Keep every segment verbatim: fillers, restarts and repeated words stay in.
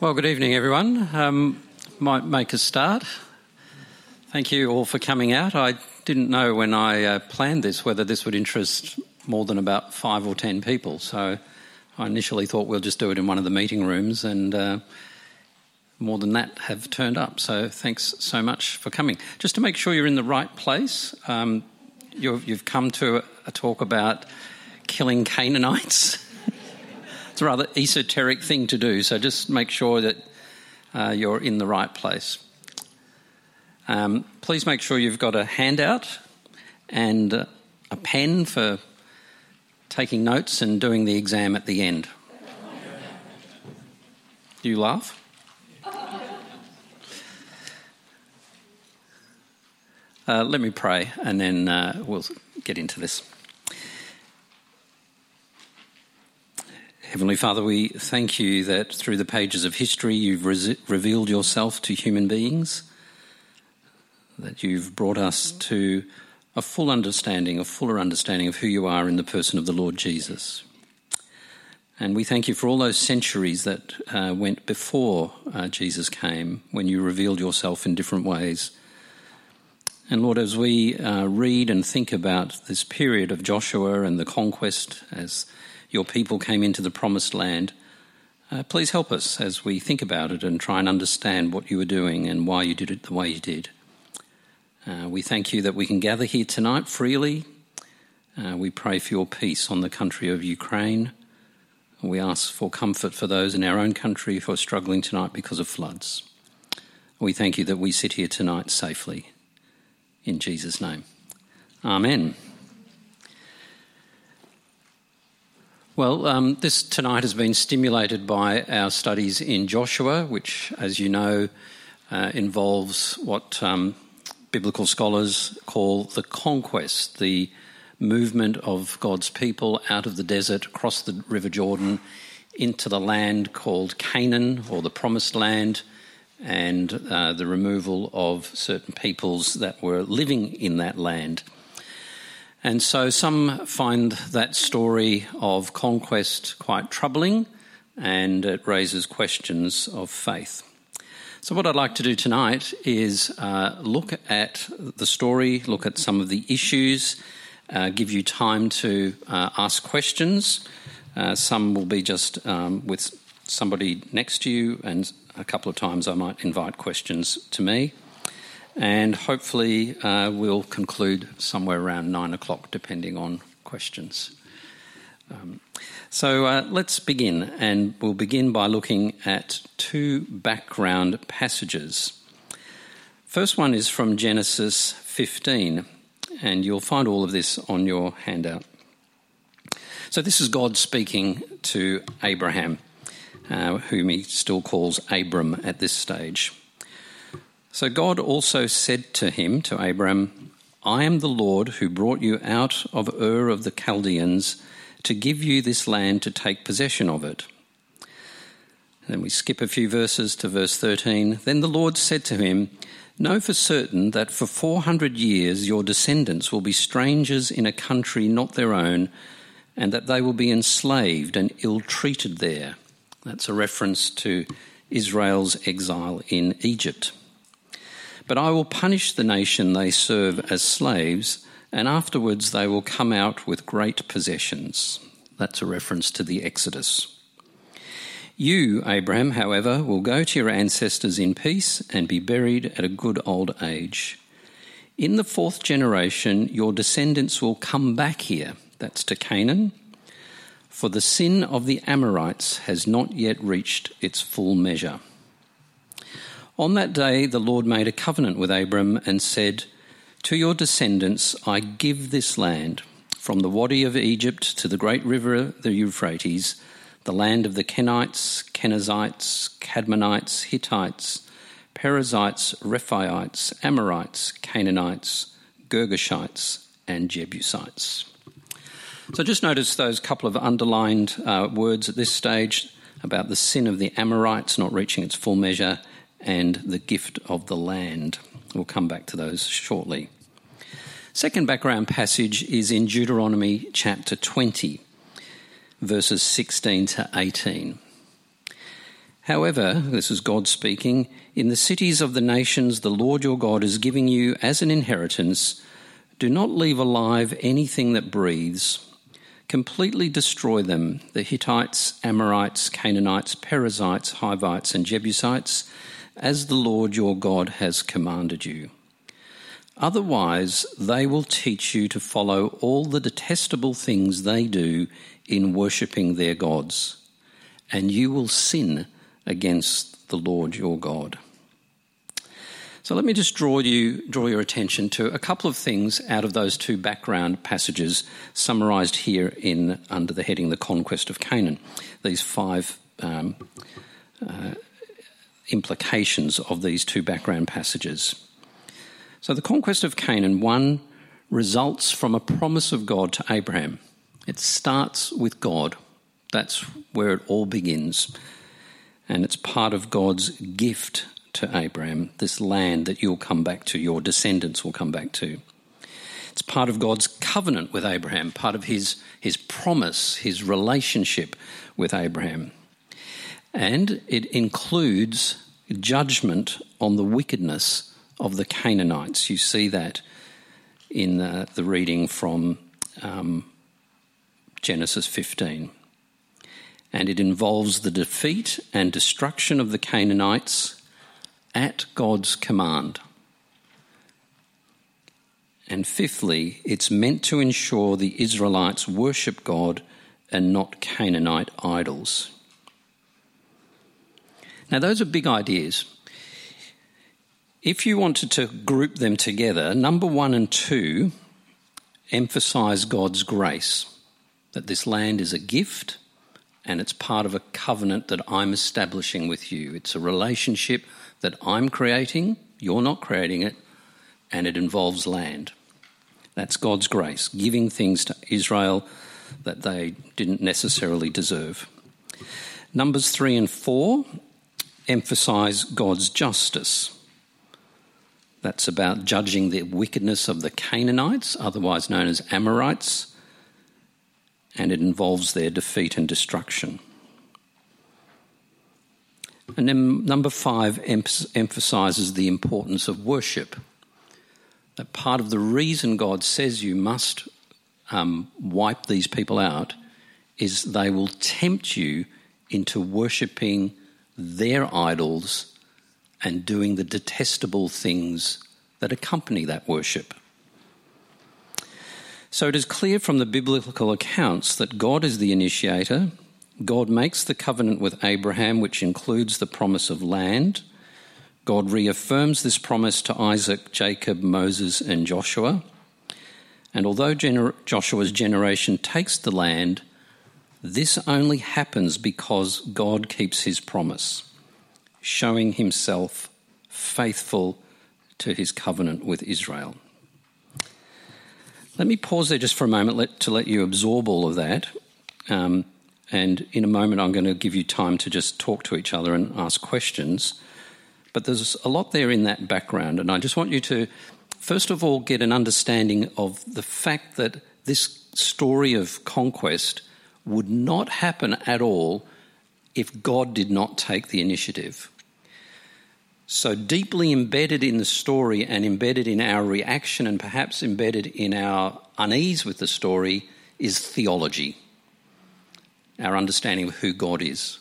Well, good evening, everyone. Um, might make a start. Thank you all for coming out. I didn't know when I uh, planned this whether this would interest more than about five or ten people, so I initially thought we'll just do it in one of the meeting rooms, and uh, more than that have turned up. So thanks so much for coming. Just to make sure you're in the right place, um, you've, you've come to a, a talk about killing Canaanites. It's a rather esoteric thing to do, so just make sure that uh, you're in the right place. Um, please make sure you've got a handout and uh, a pen for taking notes and doing the exam at the end. Do you laugh? Uh, let me pray and then uh, we'll get into this. Heavenly Father, we thank you that through the pages of history you've re- revealed yourself to human beings, that you've brought us to a full understanding, a fuller understanding of who you are in the person of the Lord Jesus. And we thank you for all those centuries that uh, went before uh, Jesus came, when you revealed yourself in different ways. And Lord, as we uh, read and think about this period of Joshua and the conquest as your people came into the promised land, uh, please help us as we think about it and try and understand what you were doing and why you did it the way you did. Uh, we thank you that we can gather here tonight freely. Uh, we pray for your peace on the country of Ukraine. We ask for comfort for those in our own country who are struggling tonight because of floods. We thank you that we sit here tonight safely. In Jesus' name. Amen. Well, um, this tonight has been stimulated by our studies in Joshua, which, as you know, uh, involves what um, biblical scholars call the conquest, the movement of God's people out of the desert, across the River Jordan, into the land called Canaan, or the Promised Land, and uh, the removal of certain peoples that were living in that land. And so some find that story of conquest quite troubling, and it raises questions of faith. So what I'd like to do tonight is uh, look at the story, look at some of the issues, uh, give you time to uh, ask questions. Uh, some will be just um, with somebody next to you, and a couple of times I might invite questions to me. And hopefully uh, we'll conclude somewhere around nine o'clock, depending on questions. Um, so uh, let's begin, and we'll begin by looking at two background passages. First one is from Genesis fifteen, and you'll find all of this on your handout. So this is God speaking to Abraham, uh, whom he still calls Abram at this stage. So God also said to him, to Abram, I am the Lord who brought you out of Ur of the Chaldeans to give you this land to take possession of it. And then we skip a few verses to verse thirteen. Then the Lord said to him, know for certain that for four hundred years your descendants will be strangers in a country not their own, and that they will be enslaved and ill-treated there. That's a reference to Israel's exile in Egypt. But I will punish the nation they serve as slaves, and afterwards they will come out with great possessions. That's a reference to the Exodus. You, Abraham, however, will go to your ancestors in peace and be buried at a good old age. In the fourth generation, your descendants will come back here, that's to Canaan, for the sin of the Amorites has not yet reached its full measure. On that day, the Lord made a covenant with Abram and said, to your descendants I give this land, from the Wadi of Egypt to the great river, the Euphrates, the land of the Kenites, Kenizzites, Cadmonites, Hittites, Perizzites, Rephaites, Amorites, Canaanites, Girgashites, and Jebusites. So just notice those couple of underlined uh, words at this stage about the sin of the Amorites not reaching its full measure and the gift of the land. We'll come back to those shortly. Second background passage is in Deuteronomy chapter twenty, verses sixteen to eighteen. However, this is God speaking, in the cities of the nations the Lord your God is giving you as an inheritance, do not leave alive anything that breathes. Completely destroy them, the Hittites, Amorites, Canaanites, Perizzites, Hivites and Jebusites, as the Lord your God has commanded you. Otherwise, they will teach you to follow all the detestable things they do in worshipping their gods, and you will sin against the Lord your God. So let me just draw you draw your attention to a couple of things out of those two background passages summarised here in under the heading "The Conquest of Canaan." These five um, uh, implications of these two background passages. So the conquest of Canaan, one, results from a promise of God to Abraham. It starts with God. That's where it all begins. And it's part of God's gift to Abraham, this land that you'll come back to, your descendants will come back to. It's part of God's covenant with Abraham, part of his, his promise, his relationship with Abraham. And it includes judgment on the wickedness of the Canaanites. You see that in the, the reading from um, Genesis fifteen. And it involves the defeat and destruction of the Canaanites at God's command. And fifthly, it's meant to ensure the Israelites worship God and not Canaanite idols. Now, those are big ideas. If you wanted to group them together, number one and two emphasise God's grace, that this land is a gift and it's part of a covenant that I'm establishing with you. It's a relationship that I'm creating, you're not creating it, and it involves land. That's God's grace, giving things to Israel that they didn't necessarily deserve. Numbers three and four emphasise God's justice. That's about judging the wickedness of the Canaanites, otherwise known as Amorites, and it involves their defeat and destruction. And then number five em- emphasises the importance of worship. That part of the reason God says you must um, wipe these people out is they will tempt you into worshipping their idols and doing the detestable things that accompany that worship. So it is clear from the biblical accounts that God is the initiator. God makes the covenant with Abraham, which includes the promise of land. God reaffirms this promise to Isaac, Jacob, Moses, and Joshua. And although gener- Joshua's generation takes the land, this only happens because God keeps his promise, showing himself faithful to his covenant with Israel. Let me pause there just for a moment let, to let you absorb all of that. Um, and in a moment I'm going to give you time to just talk to each other and ask questions. But there's a lot there in that background, and I just want you to, first of all, get an understanding of the fact that this story of conquest would not happen at all if God did not take the initiative. So deeply embedded in the story and embedded in our reaction and perhaps embedded in our unease with the story is theology, our understanding of who God is.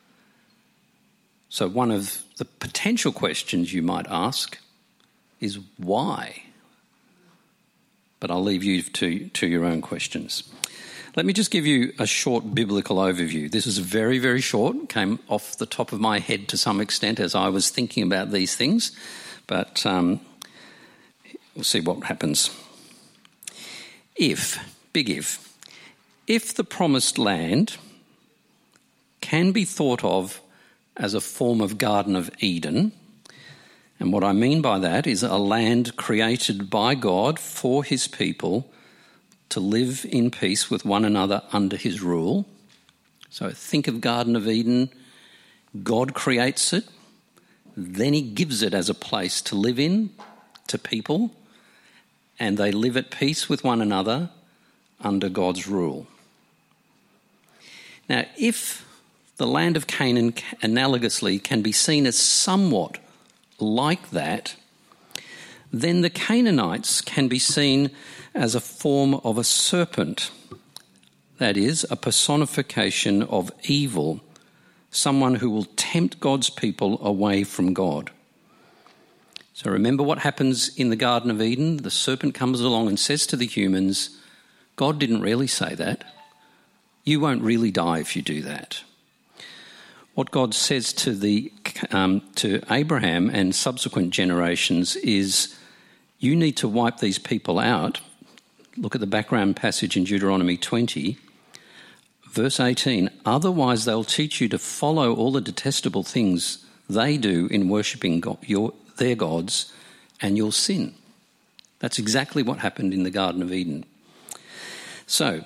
So one of the potential questions you might ask is why? But I'll leave you to, to your own questions. Let me just give you a short biblical overview. This is very, very short, came off the top of my head to some extent as I was thinking about these things, but um, we'll see what happens. If, big if, if the promised land can be thought of as a form of Garden of Eden, and what I mean by that is a land created by God for his people to live in peace with one another under his rule. So think of Garden of Eden. God creates it, then he gives it as a place to live in to people, and they live at peace with one another under God's rule. Now, if the land of Canaan analogously can be seen as somewhat like that, then the Canaanites can be seen as a form of a serpent, that is, a personification of evil, someone who will tempt God's people away from God. So remember what happens in the Garden of Eden? The serpent comes along and says to the humans, God didn't really say that. You won't really die if you do that. What God says to the um, to Abraham and subsequent generations is, you need to wipe these people out. Look at the background passage in Deuteronomy twenty, verse eighteen. Otherwise they'll teach you to follow all the detestable things they do in worshipping God, your, their gods, and you'll sin. That's exactly what happened in the Garden of Eden. So,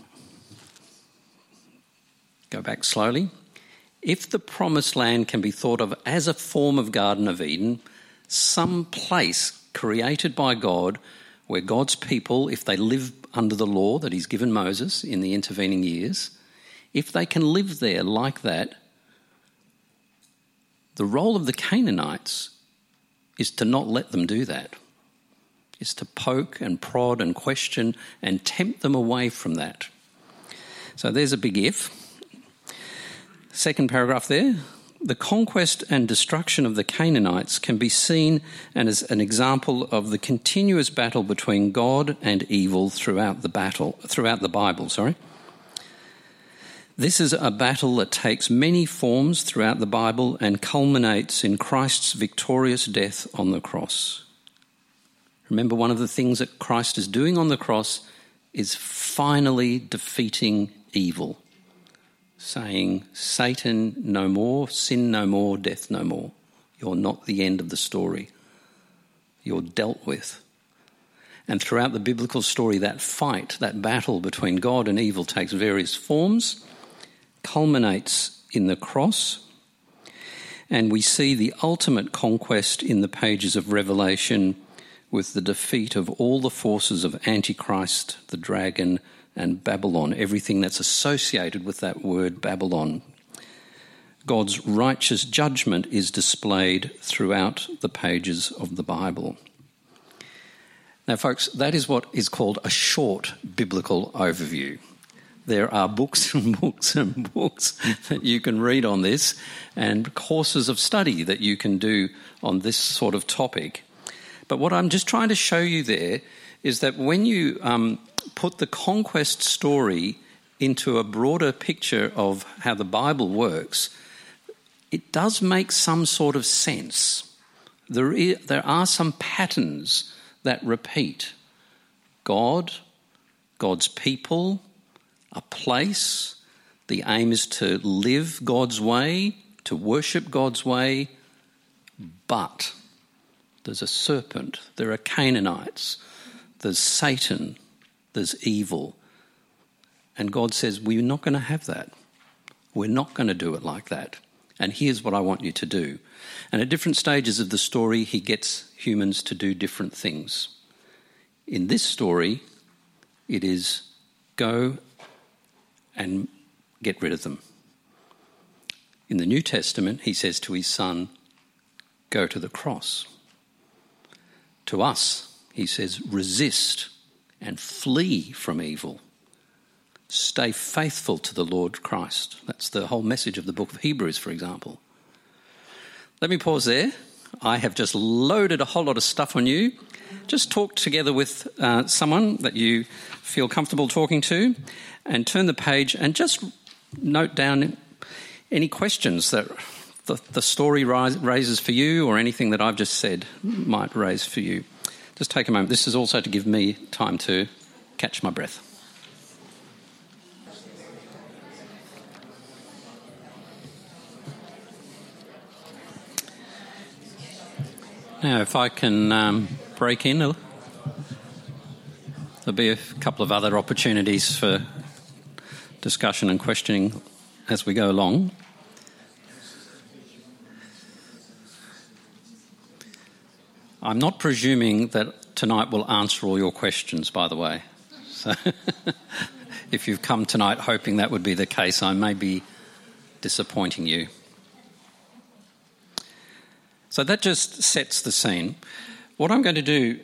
go back slowly. If the promised land can be thought of as a form of Garden of Eden, some place created by God where God's people, if they live under the law that he's given Moses in the intervening years, if they can live there like that, the role of the Canaanites is to not let them do that. Is to poke and prod and question and tempt them away from that. So there's a big if. Second paragraph there. The conquest and destruction of the Canaanites can be seen as an example of the continuous battle between God and evil throughout the battle, throughout the Bible, sorry. This is a battle that takes many forms throughout the Bible and culminates in Christ's victorious death on the cross. Remember, one of the things that Christ is doing on the cross is finally defeating evil, saying, Satan no more, sin no more, death no more. You're not the end of the story. You're dealt with. And throughout the biblical story, that fight, that battle between God and evil takes various forms, culminates in the cross, and we see the ultimate conquest in the pages of Revelation with the defeat of all the forces of Antichrist, the dragon, and Babylon, everything that's associated with that word Babylon. God's righteous judgment is displayed throughout the pages of the Bible. Now, folks, that is what is called a short biblical overview. There are books and books and books that you can read on this and courses of study that you can do on this sort of topic. But what I'm just trying to show you there is that when you um, put the conquest story into a broader picture of how the Bible works, it does make some sort of sense. There is, there are some patterns that repeat. God, God's people, a place. The aim is to live God's way, to worship God's way, but there's a serpent, there are Canaanites, there's Satan, there's evil. And God says, we're not going to have that. We're not going to do it like that. And here's what I want you to do. And at different stages of the story, he gets humans to do different things. In this story, it is go and get rid of them. In the New Testament, he says to his son, go to the cross. To us, he says, resist and flee from evil. Stay faithful to the Lord Christ. That's the whole message of the book of Hebrews, for example. Let me pause there. I have just loaded a whole lot of stuff on you. Just talk together with uh, someone that you feel comfortable talking to and turn the page and just note down any questions that the, the story rise, raises for you or anything that I've just said might raise for you. Just take a moment. This is also to give me time to catch my breath. Now, if I can um, break in, there'll be a couple of other opportunities for discussion and questioning as we go along. I'm not presuming that tonight will answer all your questions, by the way. So if you've come tonight hoping that would be the case, I may be disappointing you. So that just sets the scene. What I'm going to do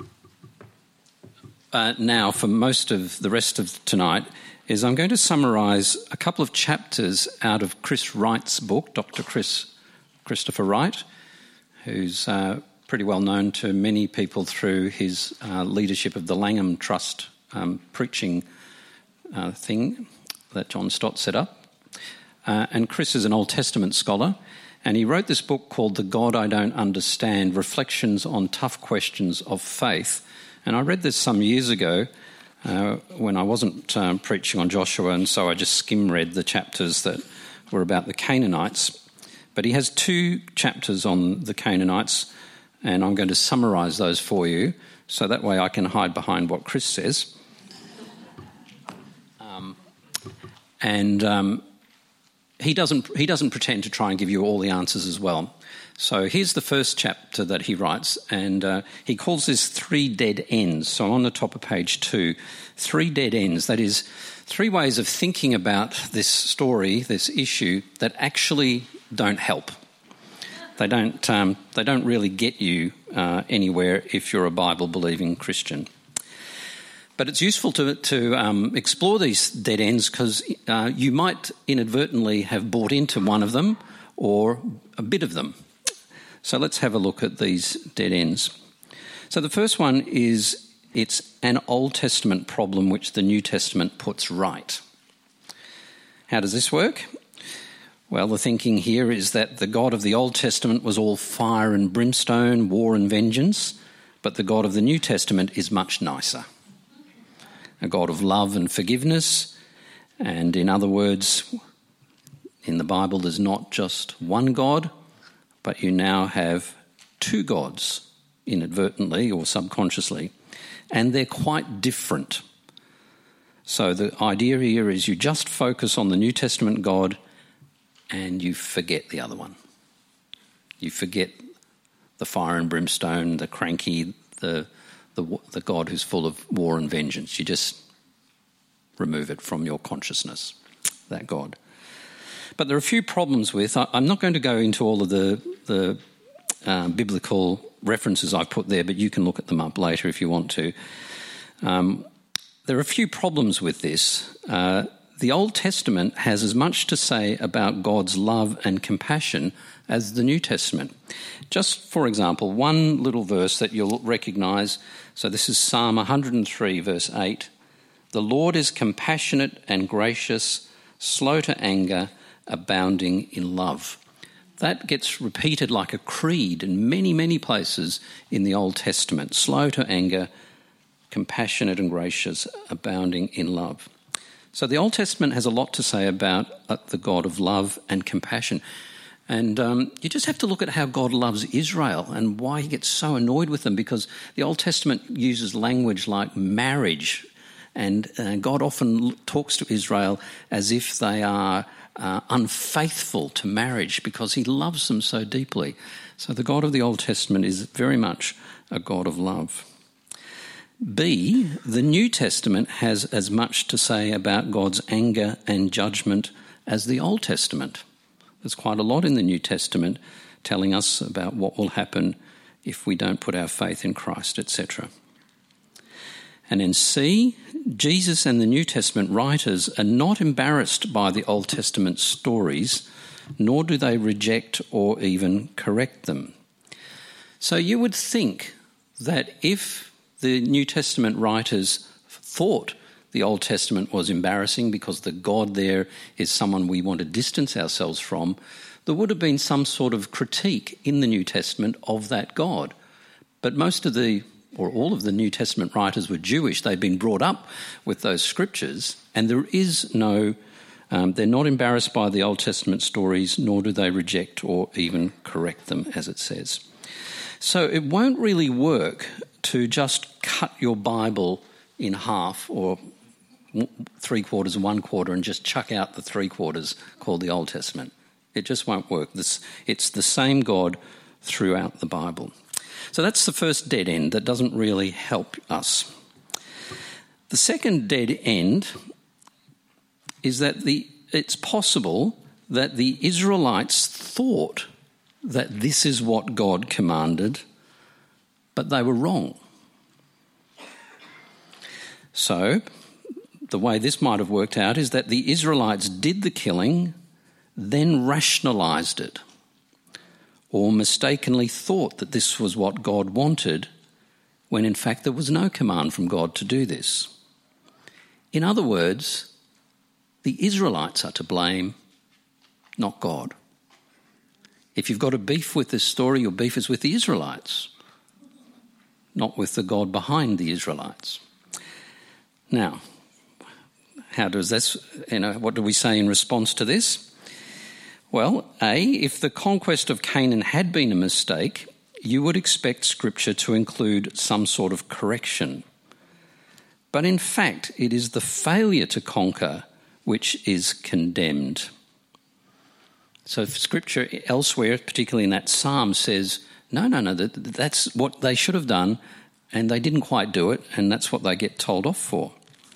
uh, now for most of the rest of tonight is I'm going to summarise a couple of chapters out of Chris Wright's book, Doctor Chris Christopher Wright, who's uh, pretty well known to many people through his uh, leadership of the Langham Trust um, preaching uh, thing that John Stott set up. Uh, and Chris is an Old Testament scholar, and he wrote this book called The God I Don't Understand, Reflections on Tough Questions of Faith. And I read this some years ago uh, when I wasn't um, preaching on Joshua, and so I just skim-read the chapters that were about the Canaanites. But he has two chapters on the Canaanites, and I'm going to summarise those for you, so that way I can hide behind what Chris says. Um, and... Um, He doesn't, he doesn't pretend to try and give you all the answers as well. So here's the first chapter that he writes, and uh, he calls this Three Dead Ends. So on the top of page two, Three Dead Ends. That is, three ways of thinking about this story, this issue, that actually don't help. They don't, um, they don't really get you uh, anywhere if you're a Bible-believing Christian. But it's useful to, to um, explore these dead ends because uh, you might inadvertently have bought into one of them or a bit of them. So let's have a look at these dead ends. So the first one is it's an Old Testament problem which the New Testament puts right. How does this work? Well, the thinking here is that the God of the Old Testament was all fire and brimstone, war and vengeance, but the God of the New Testament is much nicer. A God of love and forgiveness, and in other words, in the Bible there's not just one God, but you now have two gods, inadvertently or subconsciously, and they're quite different. So the idea here is you just focus on the New Testament God and you forget the other one. You forget the fire and brimstone, the cranky, the The, the God who's full of war and vengeance. You just remove it from your consciousness, that God. But there are a few problems with, I, I'm not going to go into all of the, the uh, biblical references I've put there, but you can look at them up later if you want to. Um, there are a few problems with this. Uh, the Old Testament has as much to say about God's love and compassion as the New Testament. Just for example, one little verse that you'll recognise. So this is Psalm one hundred three, verse eight. The Lord is compassionate and gracious, slow to anger, abounding in love. That gets repeated like a creed in many, many places in the Old Testament. Slow to anger, compassionate and gracious, abounding in love. So the Old Testament has a lot to say about the God of love and compassion. And um, you just have to look at how God loves Israel and why he gets so annoyed with them, because the Old Testament uses language like marriage, and uh, God often talks to Israel as if they are uh, unfaithful to marriage because he loves them so deeply. So the God of the Old Testament is very much a God of love. B, the New Testament has as much to say about God's anger and judgment as the Old Testament. There's quite a lot in the New Testament telling us about what will happen if we don't put our faith in Christ, et cetera. And in C, Jesus and the New Testament writers are not embarrassed by the Old Testament stories, nor do they reject or even correct them. So you would think that if the New Testament writers thought the Old Testament was embarrassing because the God there is someone we want to distance ourselves from, there would have been some sort of critique in the New Testament of that God. But most of the, or all of the New Testament writers were Jewish. They'd been brought up with those scriptures, and there is no, um, they're not embarrassed by the Old Testament stories, nor do they reject or even correct them, as it says. So it won't really work to just cut your Bible in half or three quarters and one quarter and just chuck out the three quarters called the Old Testament. It just won't work. This, it's the same God throughout the Bible. So that's the first dead end that doesn't really help us. The second dead end is that the it's possible that the Israelites thought that this is what God commanded, but they were wrong. So, the way this might have worked out is that the Israelites did the killing, then rationalised it, or mistakenly thought that this was what God wanted, when in fact there was no command from God to do this. In other words, the Israelites are to blame, not God. If you've got a beef with this story, your beef is with the Israelites, not with the God behind the Israelites. Now, how does this, you know, what do we say in response to this? Well, A, if the conquest of Canaan had been a mistake, you would expect Scripture to include some sort of correction. But in fact, it is the failure to conquer which is condemned. So if Scripture elsewhere, particularly in that psalm, says, no, no, no, that, that's what they should have done, and they didn't quite do it, and that's what they get told off for.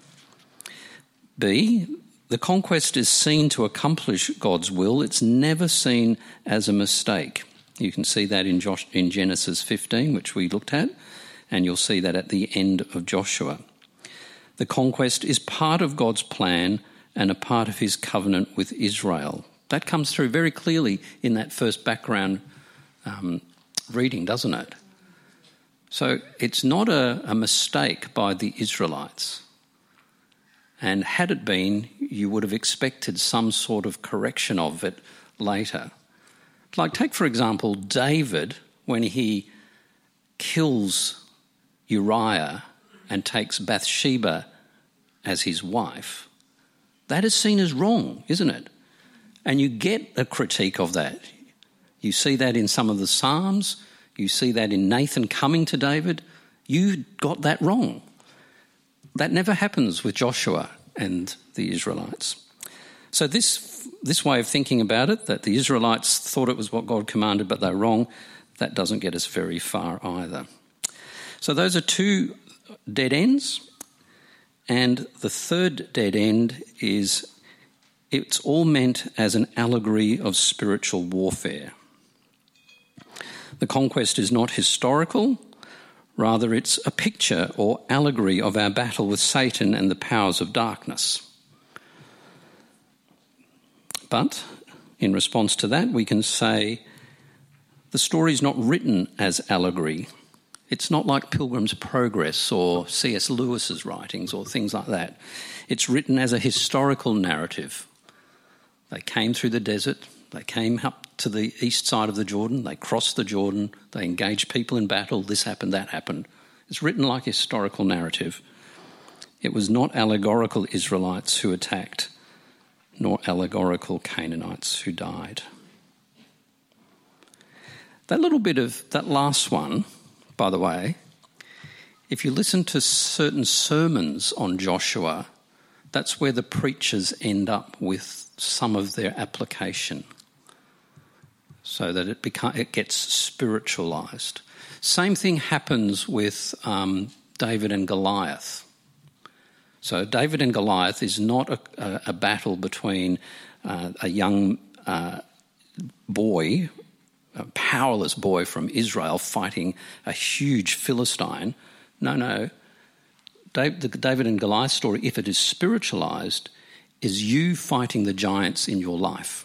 B, the conquest is seen to accomplish God's will. It's never seen as a mistake. You can see that in, Josh, in Genesis fifteen, which we looked at, and you'll see that at the end of Joshua. The conquest is part of God's plan and a part of his covenant with Israel. That comes through very clearly in that first background um, reading, doesn't it? So it's not a, a mistake by the Israelites. And had it been, you would have expected some sort of correction of it later. Like, take, for example, David, when he kills Uriah and takes Bathsheba as his wife. That is seen as wrong, isn't it? And you get a critique of that. You see that in some of the Psalms. You see that in Nathan coming to David. You got that wrong. That never happens with Joshua and the Israelites. So this this way of thinking about it, that the Israelites thought it was what God commanded but they're wrong, that doesn't get us very far either. So those are two dead ends. And the third dead end is it's all meant as an allegory of spiritual warfare. The conquest is not historical. Rather, it's a picture or allegory of our battle with Satan and the powers of darkness. But in response to that, we can say the story is not written as allegory. It's not like Pilgrim's Progress or C S Lewis's writings or things like that. It's written as a historical narrative. They came through the desert. They came up to the east side of the Jordan. They crossed the Jordan. They engaged people in battle. This happened, that happened. It's written like a historical narrative. It was not allegorical Israelites who attacked, nor allegorical Canaanites who died. That little bit of, that last one, by the way, if you listen to certain sermons on Joshua, that's where the preachers end up with some of their application, so that it beca- it gets spiritualised. Same thing happens with um, David and Goliath. So David and Goliath is not a, a, a battle between uh, a young uh, boy, a powerless boy from Israel fighting a huge Philistine. No, no. David, the David and Goliath story, if it is spiritualised, is you fighting the giants in your life.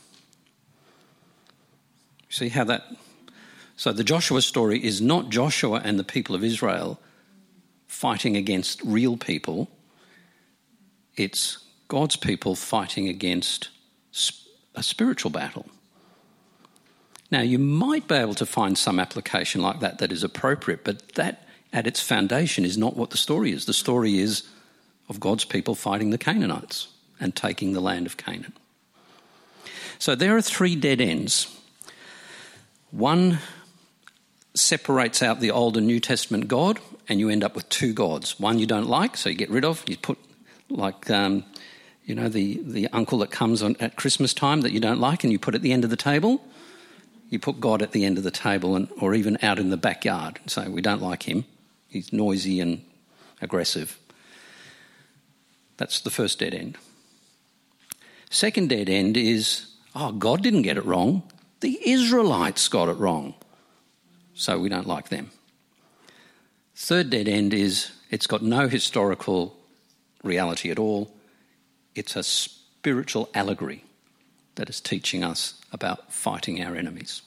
See how that... So the Joshua story is not Joshua and the people of Israel fighting against real people. It's God's people fighting against a spiritual battle. Now, you might be able to find some application like that that is appropriate, but that, at its foundation, is not what the story is. The story is of God's people fighting the Canaanites and taking the land of Canaan. So there are three dead ends. One separates out the Old and New Testament God, and you end up with two gods. One you don't like, so you get rid of. You put, like, um, you know, the, the uncle that comes on at Christmas time that you don't like, and you put at the end of the table. You put God at the end of the table, and or even out in the backyard. So we don't like him. He's noisy and aggressive. That's the first dead end. Second dead end is Oh, God didn't get it wrong. The Israelites got it wrong. So we don't like them. Third dead end is it's got no historical reality at all. It's a spiritual allegory that is teaching us about fighting our enemies.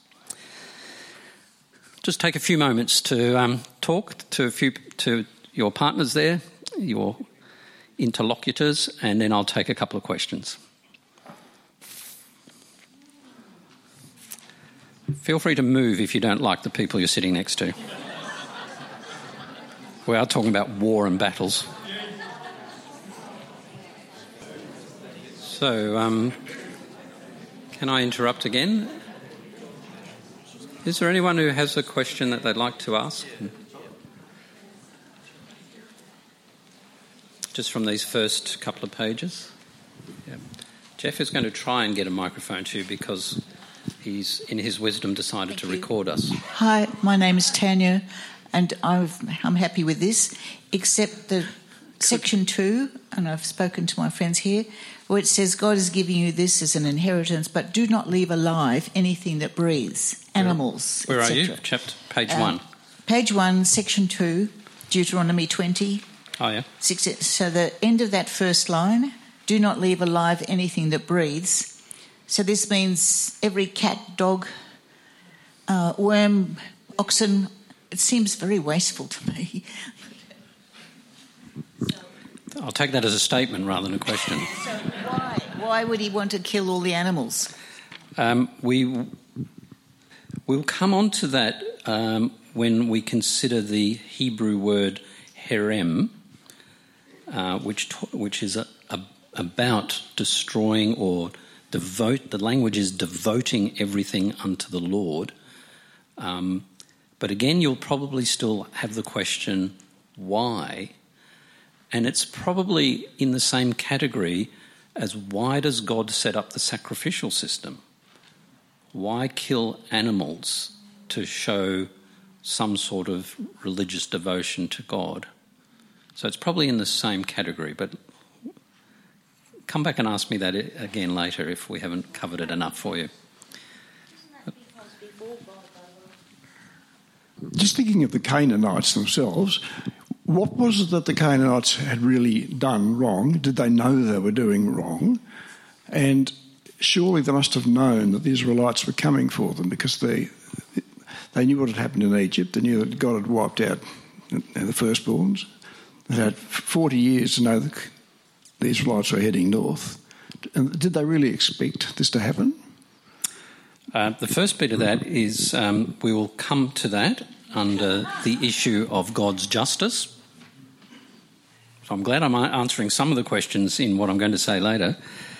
Just take a few moments to um, talk to a few to your partners there, your interlocutors, and then I'll take a couple of questions. Feel free to move if you don't like the people you're sitting next to. We are talking about war and battles. So, um, can I interrupt again? Is there anyone who has a question that they'd like to ask? Just from these first couple of pages. Yeah. Jeff is going to try and get a microphone to you because he's, in his wisdom, decided Thank to you. record us. Hi, my name is Tanya, and I've, I'm happy with this, except the section two, and I've spoken to my friends here, where it says God is giving you this as an inheritance, but do not leave alive anything that breathes, animals, Where et are you? cetera. Chapter, page Uh, one. Page one, section two, Deuteronomy twenty. Oh, yeah. Six, so the end of that first line, do not leave alive anything that breathes. So this means every cat, dog, uh, worm, oxen. It seems very wasteful to me. I'll take that as a statement rather than a question. So why? Why would he want to kill all the animals? Um, we we'll come on to that um, when we consider the Hebrew word herem, uh, which which is a, a, about destroying or devote. The language is devoting everything unto the Lord. Um, but again, you'll probably still have the question, why? And it's probably in the same category as why does God set up the sacrificial system? Why kill animals to show some sort of religious devotion to God? So it's probably in the same category, but come back and ask me that again later if we haven't covered it enough for you. Just thinking of the Canaanites themselves, what was it that the Canaanites had really done wrong? Did they know they were doing wrong? And surely they must have known that the Israelites were coming for them because they they knew what had happened in Egypt. They knew that God had wiped out the firstborns. They had forty years to know that the Israelites were heading north. And did they really expect this to happen? Uh, the first bit of that is um, we will come to that under the issue of God's justice. So I'm glad I'm answering some of the questions in what I'm going to say later.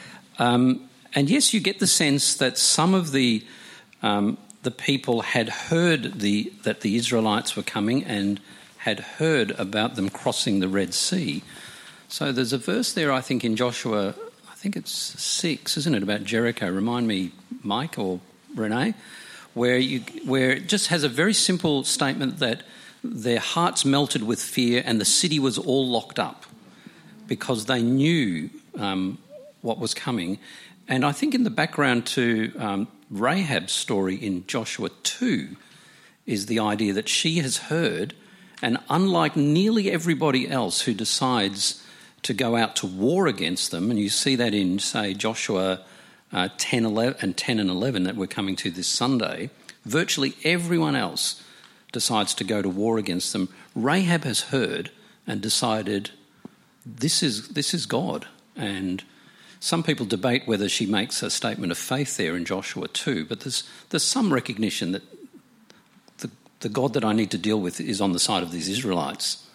Um, and yes, you get the sense that some of the um, the people had heard the that the Israelites were coming and had heard about them crossing the Red Sea. So there's a verse there, I think, in Joshua, I think it's six, isn't it, about Jericho? Remind me, Mike or Renee, where you where it just has a very simple statement that their hearts melted with fear and the city was all locked up because they knew um, what was coming. And I think in the background to um, Rahab's story in Joshua two is the idea that she has heard, and unlike nearly everybody else who decides to go out to war against them, and you see that in, say, Joshua uh, ten, eleven, and ten and eleven that we're coming to this Sunday, virtually everyone else decides to go to war against them. Rahab has heard and decided this is this is God. And some people debate whether she makes a statement of faith there in Joshua two, but there's there's some recognition that the the God that I need to deal with is on the side of these Israelites.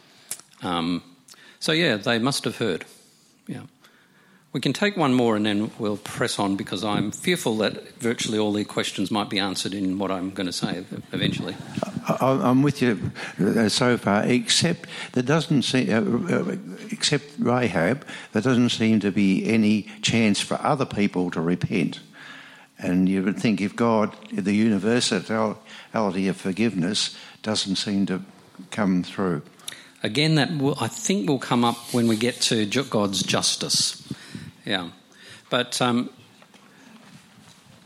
Um, so yeah, they must have heard. Yeah. We can take one more and then we'll press on because I'm fearful that virtually all the questions might be answered in what I'm going to say eventually. I'm with you so far, except there doesn't seem, uh, except Rahab, there doesn't seem to be any chance for other people to repent. And you would think if God, the universality of forgiveness doesn't seem to come through. Again, that will, I think will come up when we get to God's justice. Yeah, but um,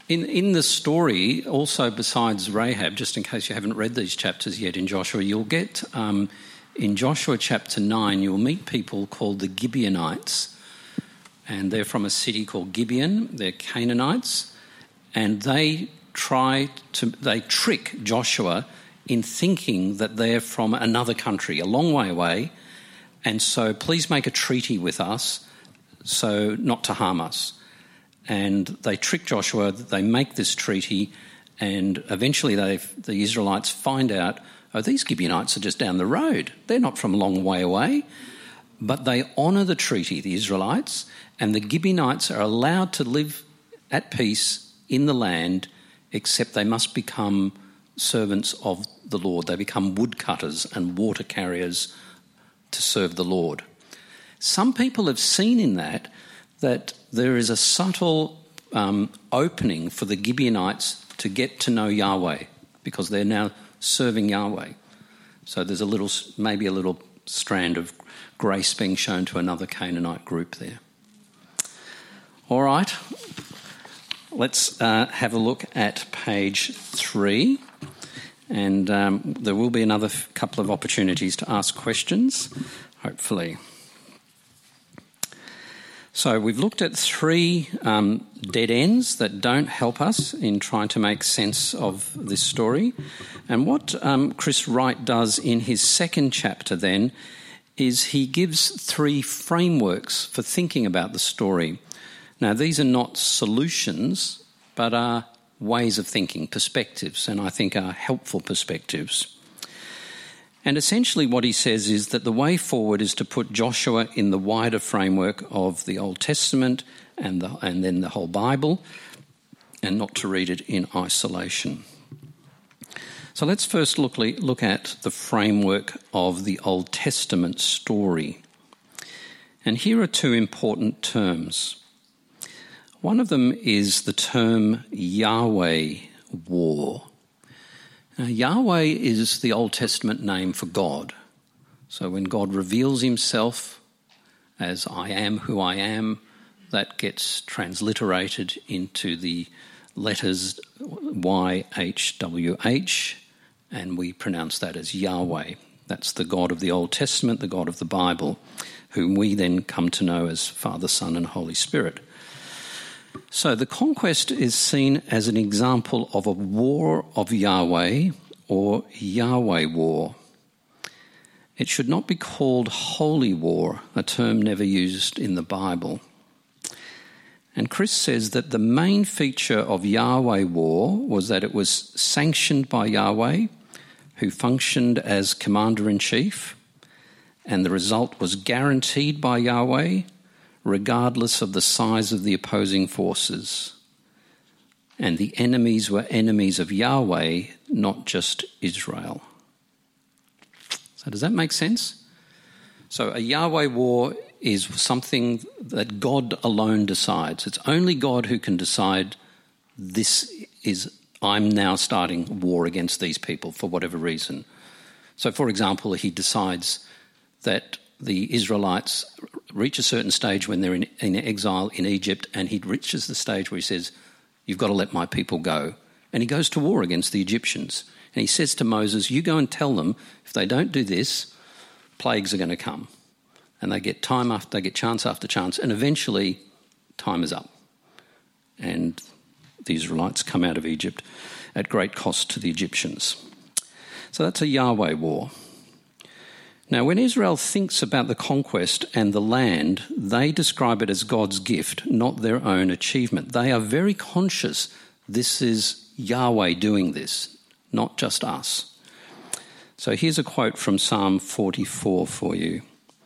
In in the story, also besides Rahab, just in case you haven't read these chapters yet in Joshua, you'll get, um, in Joshua chapter nine, you'll meet people called the Gibeonites, and they're from a city called Gibeon. They're Canaanites, and they try to, they trick Joshua in thinking that they're from another country, a long way away, and so please make a treaty with us so not to harm us. And they trick Joshua, they make this treaty, and eventually they, the Israelites find out, oh, these Gibeonites are just down the road. They're not from a long way away. But they honour the treaty, the Israelites, and the Gibeonites are allowed to live at peace in the land, except they must become servants of the Lord. They become woodcutters and water carriers to serve the Lord. Some people have seen in that that there is a subtle um, opening for the Gibeonites to get to know Yahweh, because they're now serving Yahweh. So there's a little, maybe a little strand of grace being shown to another Canaanite group there. All right, let's uh, have a look at page three, and um, there will be another f- couple of opportunities to ask questions, hopefully. So we've looked at three um, dead ends that don't help us in trying to make sense of this story. And what um, Chris Wright does in his second chapter then is he gives three frameworks for thinking about the story. Now, these are not solutions, but are ways of thinking, perspectives, and I think are helpful perspectives. And essentially what he says is that the way forward is to put Joshua in the wider framework of the Old Testament and, the, and then the whole Bible, and not to read it in isolation. So let's first look, look at the framework of the Old Testament story. And here are two important terms. One of them is the term Yahweh war. Now, Yahweh is the Old Testament name for God. So when God reveals himself as I am who I am, that gets transliterated into the letters Y H W H, and we pronounce that as Yahweh. That's the God of the Old Testament, the God of the Bible, whom we then come to know as Father, Son and Holy Spirit. So the conquest is seen as an example of a war of Yahweh, or Yahweh war. It should not be called holy war, a term never used in the Bible. And Chris says that the main feature of Yahweh war was that it was sanctioned by Yahweh, who functioned as commander-in-chief, and the result was guaranteed by Yahweh, regardless of the size of the opposing forces. And the enemies were enemies of Yahweh, not just Israel. So does that make sense? So a Yahweh war is something that God alone decides. It's only God who can decide this is, I'm now starting war against these people for whatever reason. So, for example, he decides that the Israelites reach a certain stage when they're in, in exile in Egypt, and he reaches the stage where he says, you've got to let my people go. And he goes to war against the Egyptians. And he says to Moses, you go and tell them, if they don't do this, plagues are going to come. And they get time after, they get chance after chance, and eventually time is up. And the Israelites come out of Egypt at great cost to the Egyptians. So that's a Yahweh war. Now, when Israel thinks about the conquest and the land, they describe it as God's gift, not their own achievement. They are very conscious this is Yahweh doing this, not just us. So here's a quote from Psalm forty-four for you.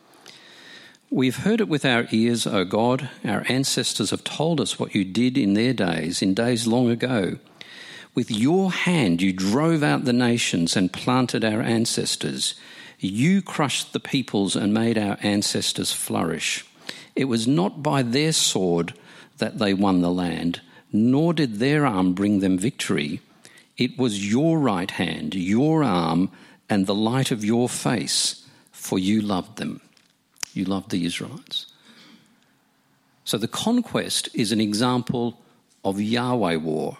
We've heard it with our ears, O God. Our ancestors have told us what you did in their days, in days long ago. With your hand you drove out the nations and planted our ancestors. You crushed the peoples and made our ancestors flourish. It was not by their sword that they won the land, nor did their arm bring them victory. It was your right hand, your arm, and the light of your face, for you loved them. You loved the Israelites. So the conquest is an example of Yahweh war.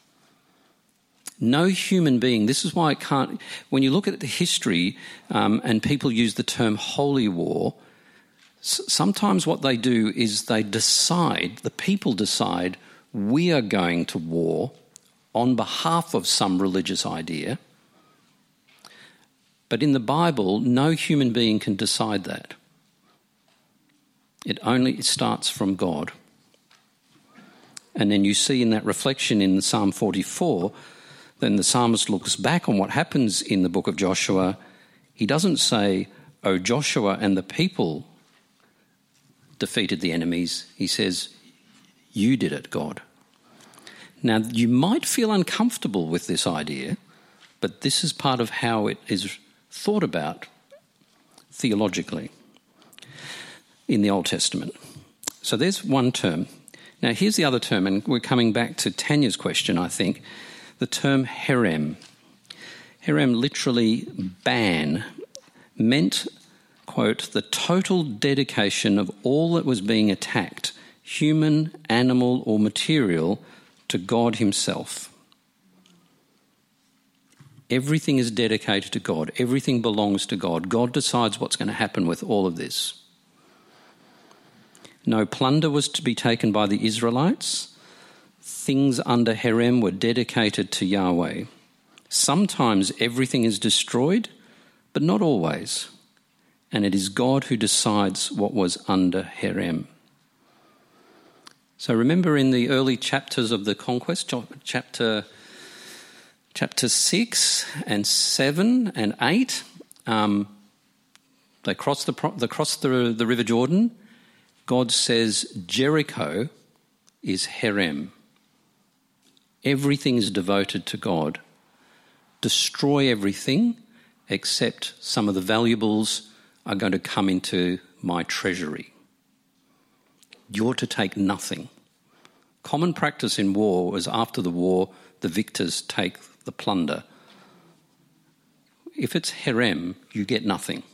No human being, this is why it can't, when you look at the history um, and people use the term holy war, s- sometimes what they do is they decide, the people decide, we are going to war on behalf of some religious idea. But in the Bible, no human being can decide that. It only starts from God. And then you see in that reflection in Psalm forty-four, then the psalmist looks back on what happens in the book of Joshua. He doesn't say, "Oh, Joshua and the people defeated the enemies." He says, "You did it, God." Now, you might feel uncomfortable with this idea, but this is part of how it is thought about theologically in the Old Testament. So there's one term. Now, here's the other term, and we're coming back to Tanya's question, I think. The term herem. Herem, literally ban, meant, quote, the total dedication of all that was being attacked, human, animal or material, to God himself. Everything is dedicated to God. Everything belongs to God. God decides what's going to happen with all of this. No plunder was to be taken by the Israelites. Things under herem were dedicated to Yahweh. Sometimes everything is destroyed, but not always. And it is God who decides what was under herem. So remember in the early chapters of the conquest, chapter, chapter six and seven and eight, um, they cross the, they cross the, the River Jordan. God says Jericho is herem. Everything is devoted to God. Destroy everything except some of the valuables are going to come into my treasury. You're to take nothing. Common practice in war was after the war, the victors take the plunder. If it's herem, you get nothing.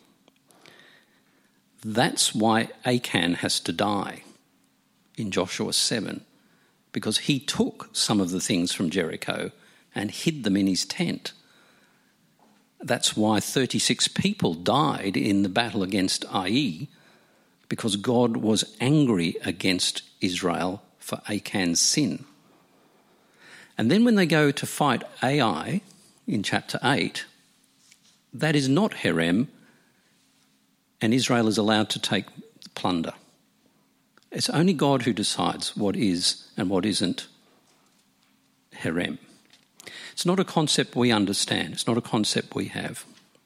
That's why Achan has to die in Joshua seven, because he took some of the things from Jericho and hid them in his tent. That's why thirty-six people died in the battle against Ai, because God was angry against Israel for Achan's sin. And then when they go to fight Ai in chapter eight, that is not herem, and Israel is allowed to take plunder. It's only God who decides what is and what isn't herem. It's not a concept we understand. It's not a concept we have.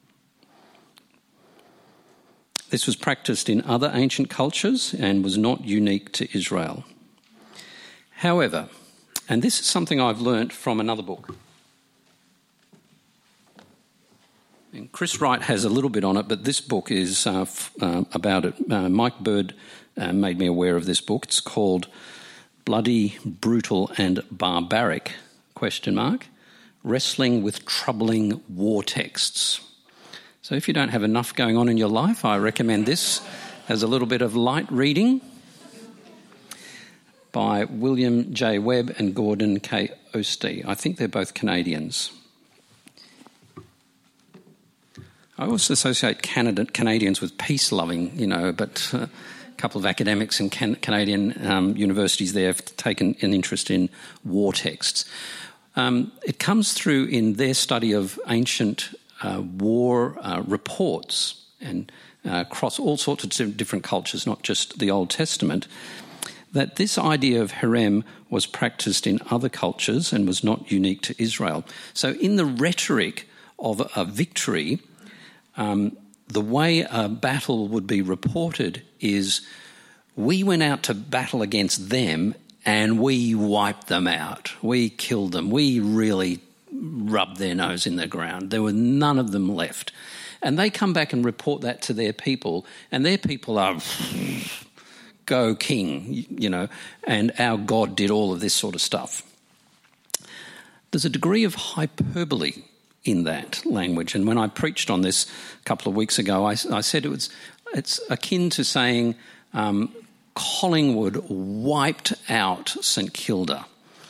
This was practiced in other ancient cultures and was not unique to Israel. However, and this is something I've learnt from another book. And Chris Wright has a little bit on it, but this book is uh, f- uh, about it. Uh, Mike Bird uh, made me aware of this book. It's called Bloody, Brutal and Barbaric, question mark, Wrestling with Troubling War Texts. So if you don't have enough going on in your life, I recommend this as a little bit of light reading by William J. Webb and Gordon K. Ostie. I think they're both Canadians. I always associate Canada, Canadians with peace-loving, you know, but uh, a couple of academics in can- Canadian um, universities there have taken an interest in war texts. Um, it comes through in their study of ancient uh, war uh, reports and uh, across all sorts of different cultures, not just the Old Testament, that this idea of herem was practiced in other cultures and was not unique to Israel. So in the rhetoric of a victory, Um, the way a battle would be reported is, we went out to battle against them and we wiped them out. We killed them. We really rubbed their nose in the ground. There were none of them left. And they come back and report that to their people, and their people are, go king, you know, and our God did all of this sort of stuff. There's a degree of hyperbole in that language. And when I preached on this a couple of weeks ago, I, I said it was it's akin to saying um, Collingwood wiped out St Kilda.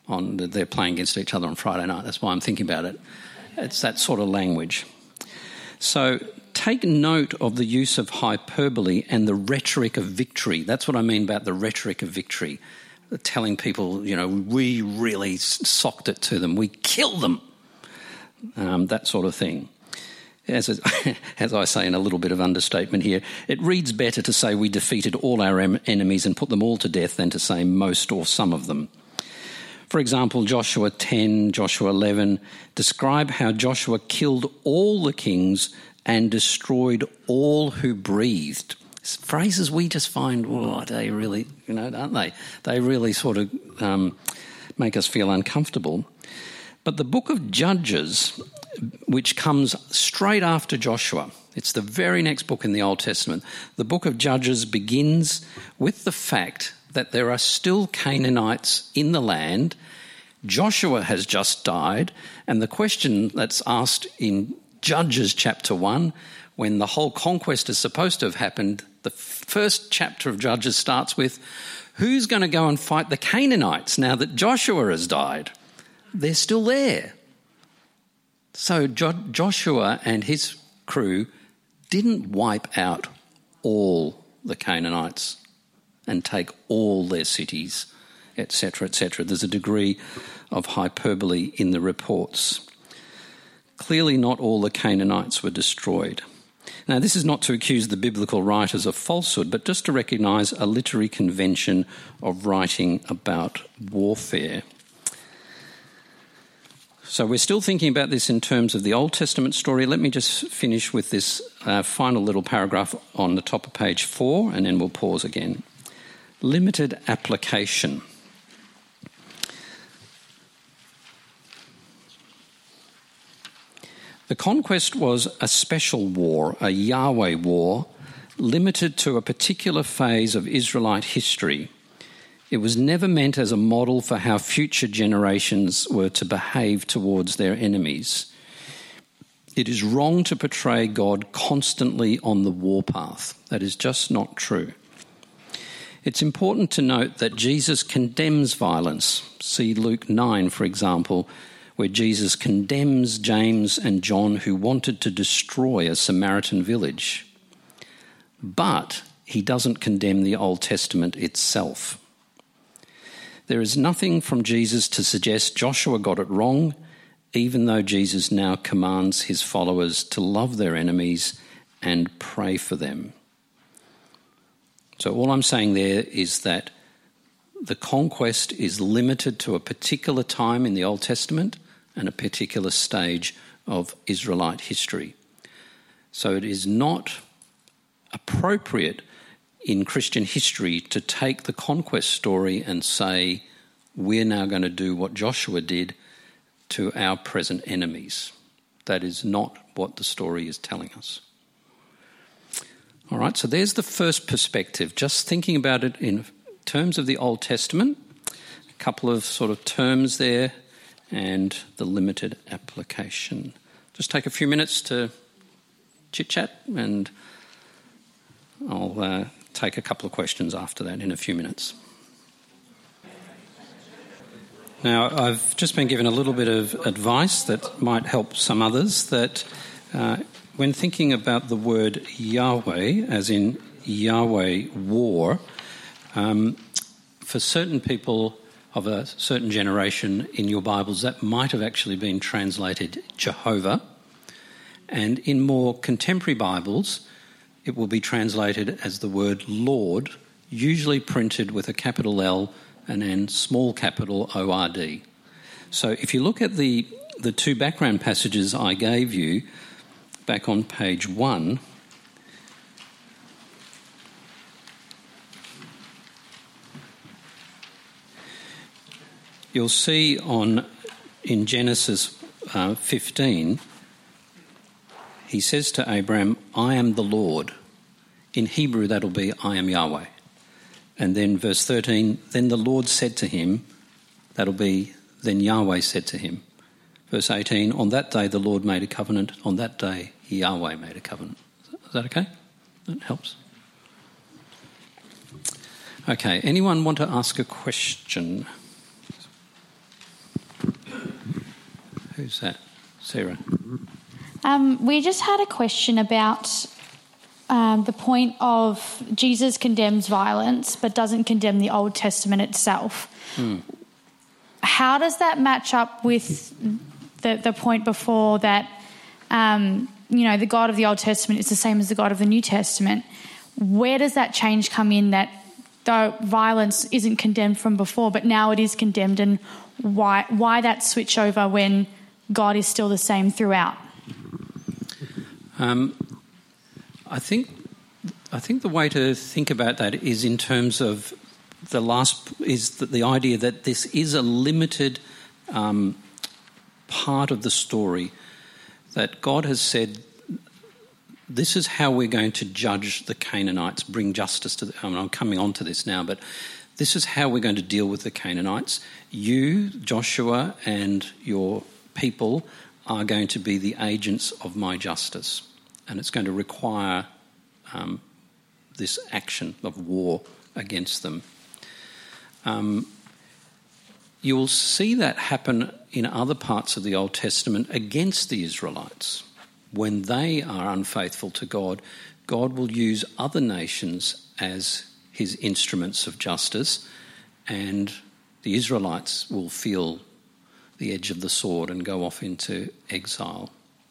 on they're playing against each other on Friday night. That's why I'm thinking about it. It's that sort of language. So take note of the use of hyperbole and the rhetoric of victory. That's what I mean about the rhetoric of victory. Telling people, you know, we really socked it to them. We killed them. Um, that sort of thing. As, a, as I say in a little bit of understatement here, it reads better to say we defeated all our em- enemies and put them all to death than to say most or some of them. For example, Joshua ten, Joshua eleven describe how Joshua killed all the kings and destroyed all who breathed. It's phrases we just find, oh, they really, you know, aren't they? They really sort of um, make us feel uncomfortable. But the book of Judges, which comes straight after Joshua, it's the very next book in the Old Testament. The book of Judges begins with the fact that there are still Canaanites in the land. Joshua has just died, and the question that's asked in Judges chapter one, when the whole conquest is supposed to have happened, the first chapter of Judges starts with, who's going to go and fight the Canaanites now that Joshua has died? They're still there. So jo- Joshua and his crew didn't wipe out all the Canaanites and take all their cities, et cetera, et cetera. There's a degree of hyperbole in the reports. Clearly not all the Canaanites were destroyed. Now, this is not to accuse the biblical writers of falsehood, but just to recognise a literary convention of writing about warfare. So we're still thinking about this in terms of the Old Testament story. Let me just finish with this uh, final little paragraph on the top of page four, and then we'll pause again. Limited application. The conquest was a special war, a Yahweh war, limited to a particular phase of Israelite history. It was never meant as a model for how future generations were to behave towards their enemies. It is wrong to portray God constantly on the warpath. That is just not true. It's important to note that Jesus condemns violence. See Luke nine, for example, where Jesus condemns James and John who wanted to destroy a Samaritan village. But he doesn't condemn the Old Testament itself. There is nothing from Jesus to suggest Joshua got it wrong, even though Jesus now commands his followers to love their enemies and pray for them. So all I'm saying there is that the conquest is limited to a particular time in the Old Testament and a particular stage of Israelite history. So it is not appropriate in Christian history to take the conquest story and say, we're now going to do what Joshua did to our present enemies. That is not what the story is telling us. All right, so there's the first perspective, just thinking about it in terms of the Old Testament, a couple of sort of terms there, and the limited application. Just take a few minutes to chit-chat, and I'll uh, take a couple of questions after that in a few minutes. Now, I've just been given a little bit of advice that might help some others, that uh, when thinking about the word Yahweh, as in Yahweh war, um, for certain people of a certain generation in your Bibles, that might have actually been translated Jehovah. And in more contemporary Bibles, it will be translated as the word Lord, usually printed with a capital L and then small capital O R D. So if you look at the, the two background passages I gave you back on page one, you'll see on in Genesis uh, fifteen, he says to Abraham, I am the Lord. In Hebrew, that'll be, I am Yahweh. And then verse thirteen, then the Lord said to him, that'll be, then Yahweh said to him. Verse eighteen, on that day the Lord made a covenant. On that day Yahweh made a covenant. Is that okay? That helps. Okay, anyone want to ask a question? Who's that? Sarah. Um, we just had a question about um, the point of Jesus condemns violence but doesn't condemn the Old Testament itself. Mm. How does that match up with the, the point before that, um, you know, the God of the Old Testament is the same as the God of the New Testament? Where does that change come in, that though violence isn't condemned from before but now it is condemned, and why why that switch over when God is still the same throughout? Um, I think I think the way to think about that is in terms of the last is that the idea that this is a limited um, part of the story, that God has said this is how we're going to judge the Canaanites, bring justice to the, I mean, I'm coming on to this now, but this is how we're going to deal with the Canaanites. You, Joshua, and your people are going to be the agents of my justice, and it's going to require um, this action of war against them. Um, you will see that happen in other parts of the Old Testament against the Israelites. When they are unfaithful to God, God will use other nations as his instruments of justice, and the Israelites will feel the edge of the sword and go off into exile.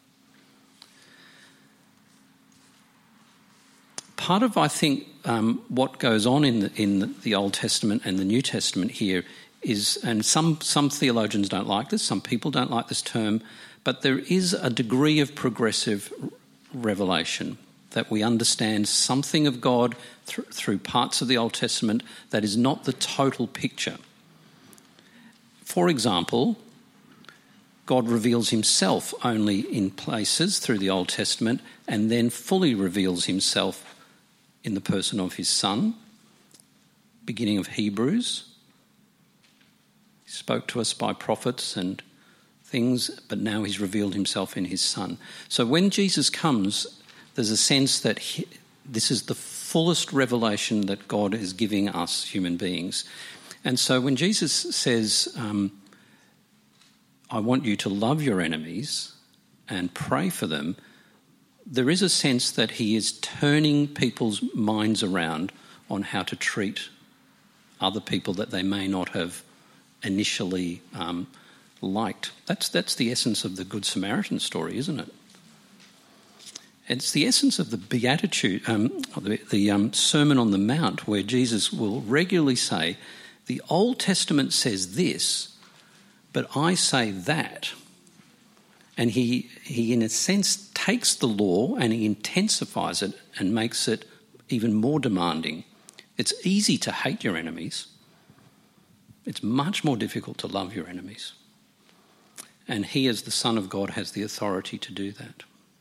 Part of, I think, um, what goes on in the, in the Old Testament and the New Testament here is, and some, some theologians don't like this, some people don't like this term, but there is a degree of progressive revelation, that we understand something of God th- through parts of the Old Testament that is not the total picture. For example, God reveals himself only in places through the Old Testament and then fully reveals himself in the person of his Son, beginning of Hebrews. He spoke to us by prophets and things, but now he's revealed himself in his Son. So when Jesus comes, there's a sense that he, this is the fullest revelation that God is giving us human beings. And so when Jesus says, um, I want you to love your enemies and pray for them, there is a sense that he is turning people's minds around on how to treat other people that they may not have initially um, liked. That's that's the essence of the Good Samaritan story, isn't it? It's the essence of the Beatitude, um, the, the um, Sermon on the Mount, where Jesus will regularly say, the Old Testament says this, but I say that. And he, he, in a sense, takes the law and he intensifies it and makes it even more demanding. It's easy to hate your enemies. It's much more difficult to love your enemies. And he, as the Son of God, has the authority to do that.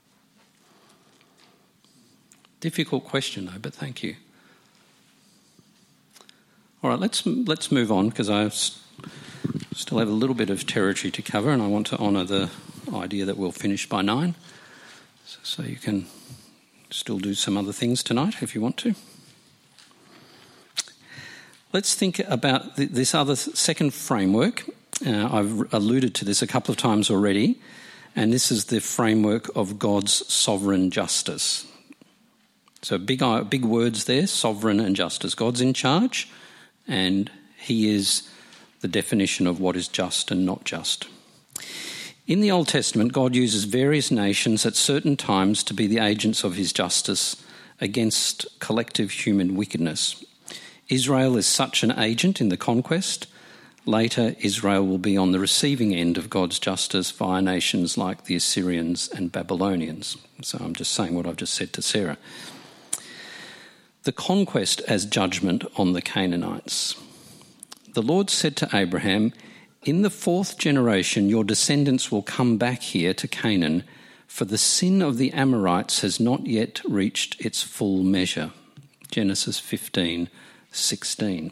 Difficult question, though, but thank you. All right, let's let's move on, because I still have a little bit of territory to cover, and I want to honour the idea that we'll finish by nine, so, so you can still do some other things tonight if you want to. Let's think about th- this other th- second framework. Uh, I've alluded to this a couple of times already, and this is the framework of God's sovereign justice. So big, uh, big words there, sovereign and justice. God's in charge, and he is the definition of what is just and not just. In the Old Testament, God uses various nations at certain times to be the agents of his justice against collective human wickedness. Israel is such an agent in the conquest. Later, Israel will be on the receiving end of God's justice via nations like the Assyrians and Babylonians. So I'm just saying what I've just said to Sarah. The conquest as judgment on the Canaanites. The Lord said to Abraham, in the fourth generation your descendants will come back here to Canaan, for the sin of the Amorites has not yet reached its full measure. Genesis fifteen sixteen.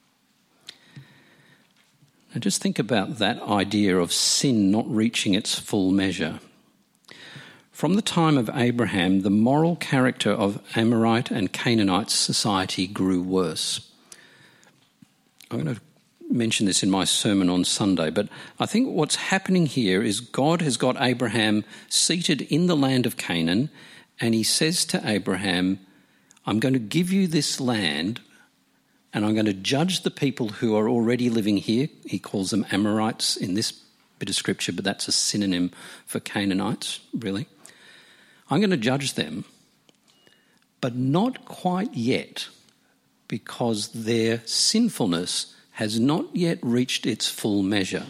Now just think about that idea of sin not reaching its full measure. From the time of Abraham, the moral character of Amorite and Canaanite society grew worse. I'm going to mention this in my sermon on Sunday, but I think what's happening here is God has got Abraham seated in the land of Canaan, and he says to Abraham, I'm going to give you this land, and I'm going to judge the people who are already living here. He calls them Amorites in this bit of scripture, but that's a synonym for Canaanites, really. I'm going to judge them, but not quite yet, because their sinfulness has not yet reached its full measure.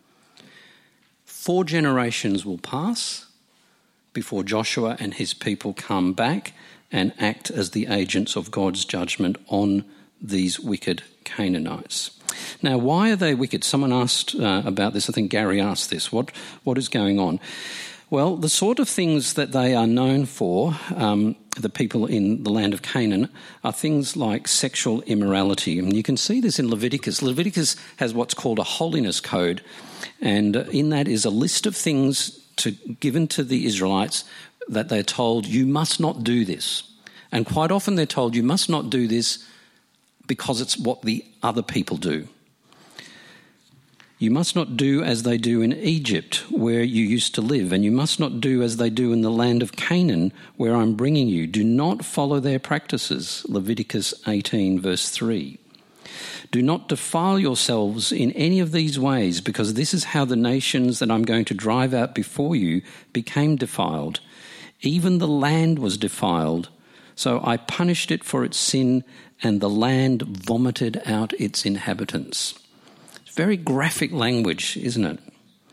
Four generations will pass before Joshua and his people come back and act as the agents of God's judgment on these wicked Canaanites. Now, why are they wicked? Someone asked uh, about this. I think Gary asked this. What What is going on? Well, the sort of things that they are known for, um, the people in the land of Canaan, are things like sexual immorality. And you can see this in Leviticus. Leviticus has what's called a holiness code, and in that is a list of things to, given to the Israelites that they're told, you must not do this. And quite often they're told, you must not do this because it's what the other people do. You must not do as they do in Egypt, where you used to live, and you must not do as they do in the land of Canaan, where I'm bringing you. Do not follow their practices. Leviticus eighteen, verse three. Do not defile yourselves in any of these ways, because this is how the nations that I'm going to drive out before you became defiled. Even the land was defiled, so I punished it for its sin, and the land vomited out its inhabitants. Very graphic language, isn't it?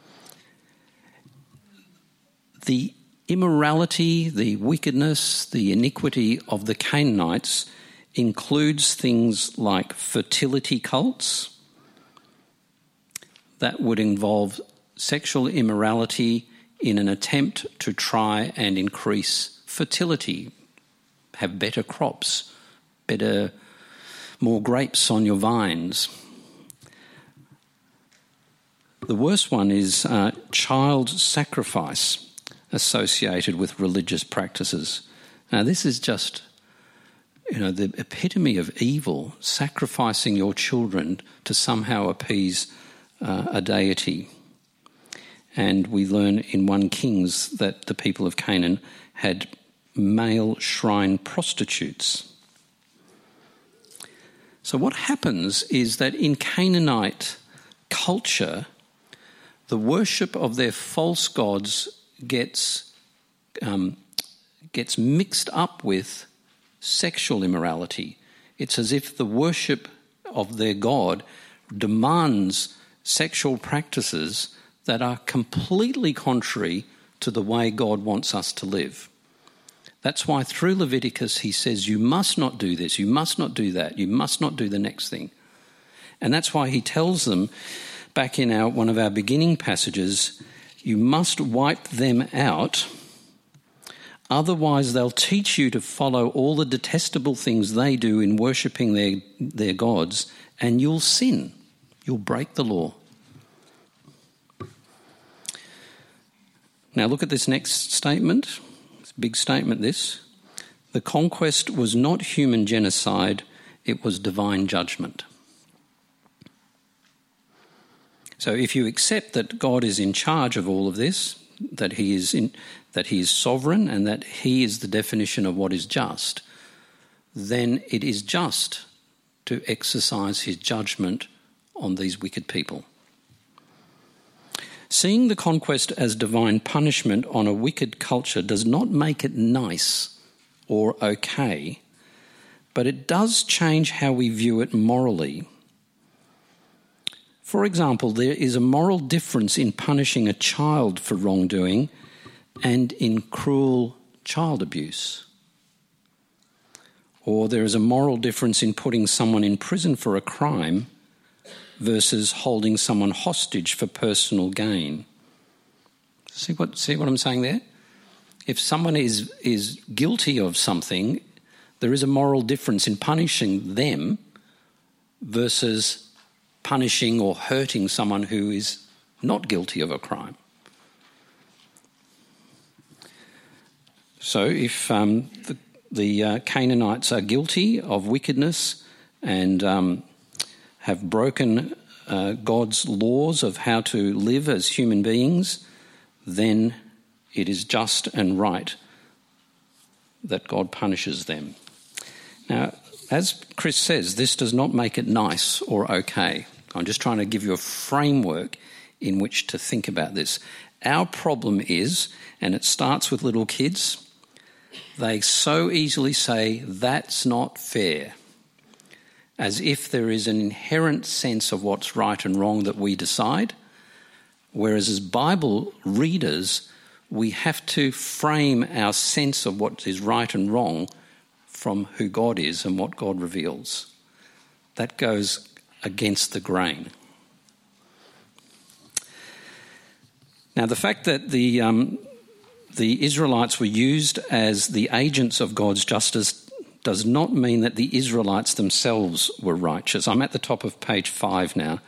The immorality, the wickedness, the iniquity of the Canaanites includes things like fertility cults. That would involve sexual immorality in an attempt to try and increase fertility, have better crops, better, more grapes on your vines. The worst one is uh, child sacrifice associated with religious practices. Now, this is just, you know, the epitome of evil, sacrificing your children to somehow appease uh, a deity. And we learn in First Kings that the people of Canaan had male shrine prostitutes. So what happens is that in Canaanite culture, the worship of their false gods gets um, gets mixed up with sexual immorality. It's as if the worship of their god demands sexual practices that are completely contrary to the way God wants us to live. That's why through Leviticus he says, you must not do this, you must not do that, you must not do the next thing. And that's why he tells them, back in our one of our beginning passages, you must wipe them out, otherwise they'll teach you to follow all the detestable things they do in worshipping their, their gods, and you'll sin, you'll break the law. Now look at this next statement. It's a big statement, this. The conquest was not human genocide, it was divine judgment. So if you accept that God is in charge of all of this, that he is in, that he is sovereign and that he is the definition of what is just, then it is just to exercise his judgment on these wicked people. Seeing the conquest as divine punishment on a wicked culture does not make it nice or okay, but it does change how we view it morally. For example, there is a moral difference in punishing a child for wrongdoing and in cruel child abuse. Or there is a moral difference in putting someone in prison for a crime versus holding someone hostage for personal gain. See what, see what I'm saying there? If someone is, is guilty of something, there is a moral difference in punishing them versus punishing or hurting someone who is not guilty of a crime. So if um, the, the uh, Canaanites are guilty of wickedness and um, have broken uh, God's laws of how to live as human beings, then it is just and right that God punishes them. Now, as Chris says, this does not make it nice or okay. I'm just trying to give you a framework in which to think about this. Our problem is, and it starts with little kids, they so easily say, that's not fair, as if there is an inherent sense of what's right and wrong that we decide, whereas as Bible readers, we have to frame our sense of what is right and wrong from who God is and what God reveals. That goes against the grain. Now, the fact that the um, the Israelites were used as the agents of God's justice does not mean that the Israelites themselves were righteous. I'm at the top of page five now.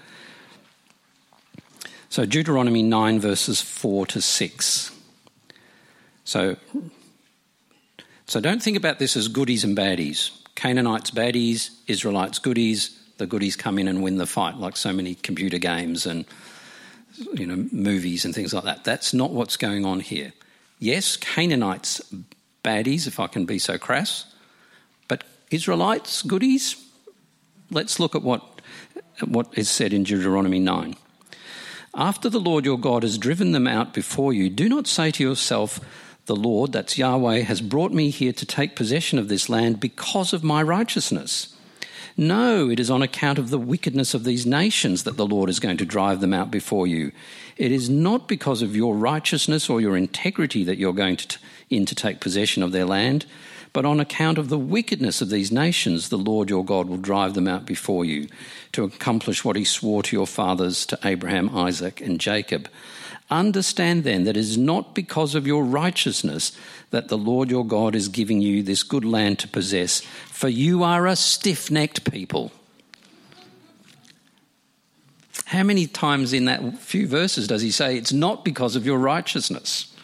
So Deuteronomy nine, verses four to six. So, so don't think about this as goodies and baddies. Canaanites baddies, Israelites goodies. The goodies come in and win the fight, like so many computer games and, you know, movies and things like that. That's not what's going on here. Yes, Canaanites baddies, if I can be so crass, but Israelites goodies. Let's look at what what is said in Deuteronomy nine. After the Lord your God has driven them out before you, do not say to yourself, the Lord, that's Yahweh, has brought me here to take possession of this land because of my righteousness. No, it is on account of the wickedness of these nations that the Lord is going to drive them out before you. It is not because of your righteousness or your integrity that you're going to t- in to take possession of their land, but on account of the wickedness of these nations, the Lord your God will drive them out before you to accomplish what he swore to your fathers, to Abraham, Isaac, and Jacob. Understand then that it is not because of your righteousness that the Lord your God is giving you this good land to possess, for you are a stiff-necked people. How many times in that few verses does he say it's not because of your righteousness?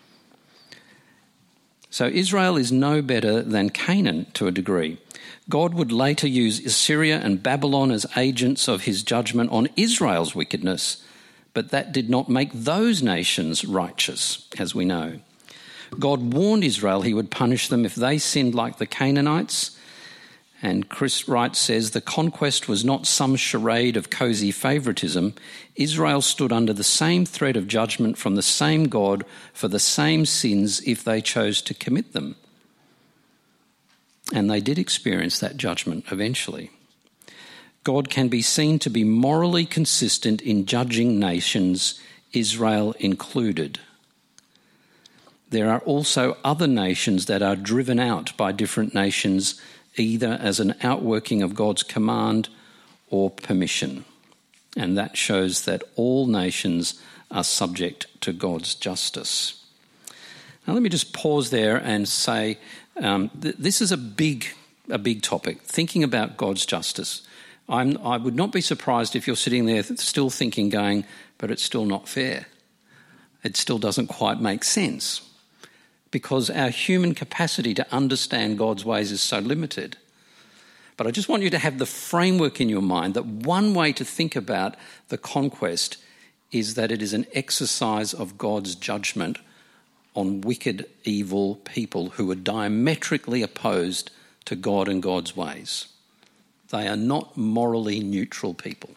So Israel is no better than Canaan to a degree. God would later use Assyria and Babylon as agents of his judgment on Israel's wickedness, but that did not make those nations righteous, as we know. God warned Israel he would punish them if they sinned like the Canaanites. And Chris Wright says the conquest was not some charade of cosy favouritism. Israel stood under the same threat of judgment from the same God for the same sins if they chose to commit them. And they did experience that judgment eventually. God can be seen to be morally consistent in judging nations, Israel included. There are also other nations that are driven out by different nations, either as an outworking of God's command or permission. And that shows that all nations are subject to God's justice. Now let me just pause there and say um, th- this is a big, a big topic, thinking about God's justice. I'm, I would not be surprised if you're sitting there still thinking, going, but it's still not fair. It still doesn't quite make sense, because our human capacity to understand God's ways is so limited. But I just want you to have the framework in your mind that one way to think about the conquest is that it is an exercise of God's judgment on wicked, evil people who are diametrically opposed to God and God's ways. They are not morally neutral people.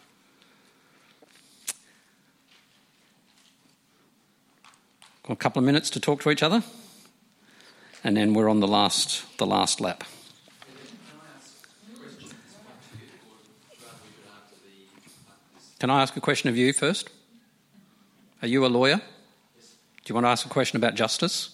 Got a couple of minutes to talk to each other, and then we're on the last the last lap. Can I ask a question of you first? Are you a lawyer? Do you want to ask a question about justice?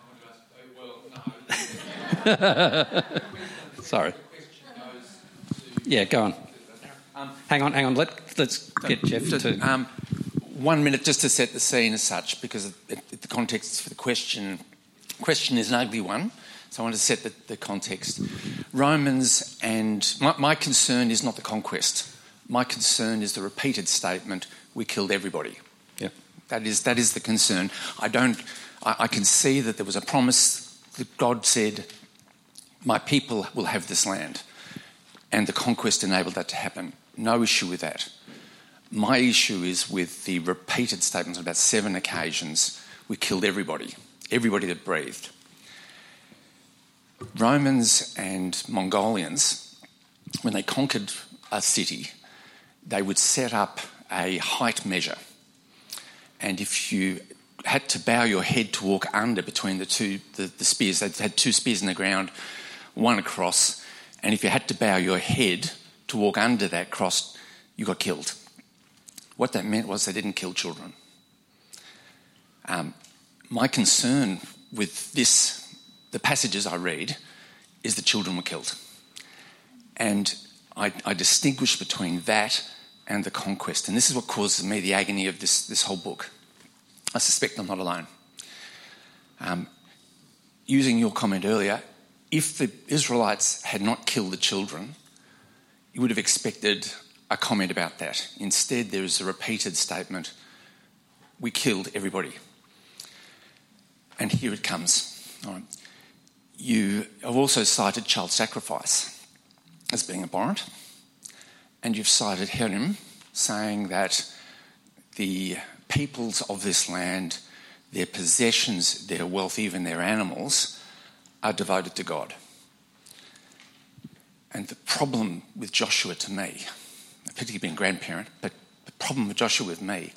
Sorry. Yeah, go on. Um, hang on, hang on. Let, let's get Jeff to... Um, one minute just to set the scene as such, because it, it, the context for the question question is an ugly one, so I want to set the, the context. Romans and... My, my concern is not the conquest. My concern is the repeated statement, we killed everybody. Yeah. That is that is the concern. I don't... I, I can see that there was a promise that God said, my people will have this land. And the conquest enabled that to happen. No issue with that. My issue is with the repeated statements on about seven occasions, we killed everybody, everybody that breathed. Romans and Mongolians, when they conquered a city, they would set up a height measure. And if you had to bow your head to walk under between the two, the, the spears, they had two spears in the ground, one across, and if you had to bow your head to walk under that cross, you got killed. What that meant was they didn't kill children. Um, my concern with this, the passages I read, is that children were killed. And I, I distinguish between that and the conquest. And this is what causes me the agony of this, this whole book. I suspect I'm not alone. Um, using your comment earlier, if the Israelites had not killed the children, you would have expected a comment about that. Instead, there is a repeated statement, we killed everybody. And here it comes. All right. You have also cited child sacrifice as being abhorrent, and you've cited Herim saying that the peoples of this land, their possessions, their wealth, even their animals, are devoted to God. And the problem with Joshua to me, particularly being a grandparent, but the problem with Joshua with me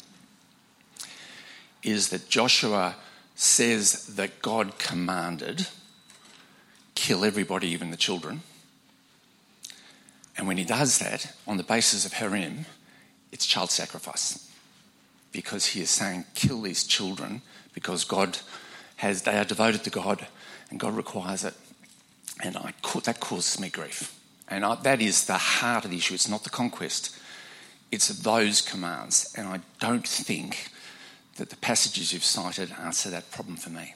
is that Joshua says that God commanded, kill everybody, even the children. And when he does that, on the basis of Herim, it's child sacrifice. Because he is saying, kill these children, because God has, they are devoted to God, and God requires it. And I, that causes me grief. And I, that is the heart of the issue. It's not the conquest. It's those commands. And I don't think that the passages you've cited answer that problem for me.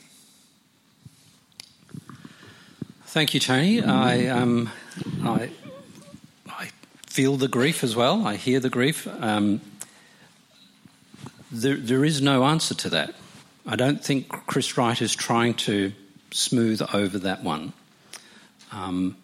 Thank you, Tony. I, um, I, I feel the grief as well. I hear the grief. Um, there, there is no answer to that. I don't think Chris Wright is trying to smooth over that one. Um,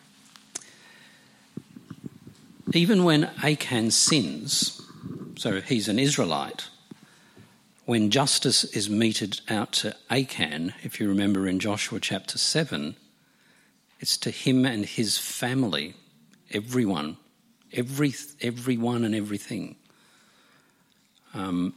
even when Achan sins, so he's an Israelite, when justice is meted out to Achan, if you remember in Joshua chapter seven, it's to him and his family, everyone, every everyone and everything. Um,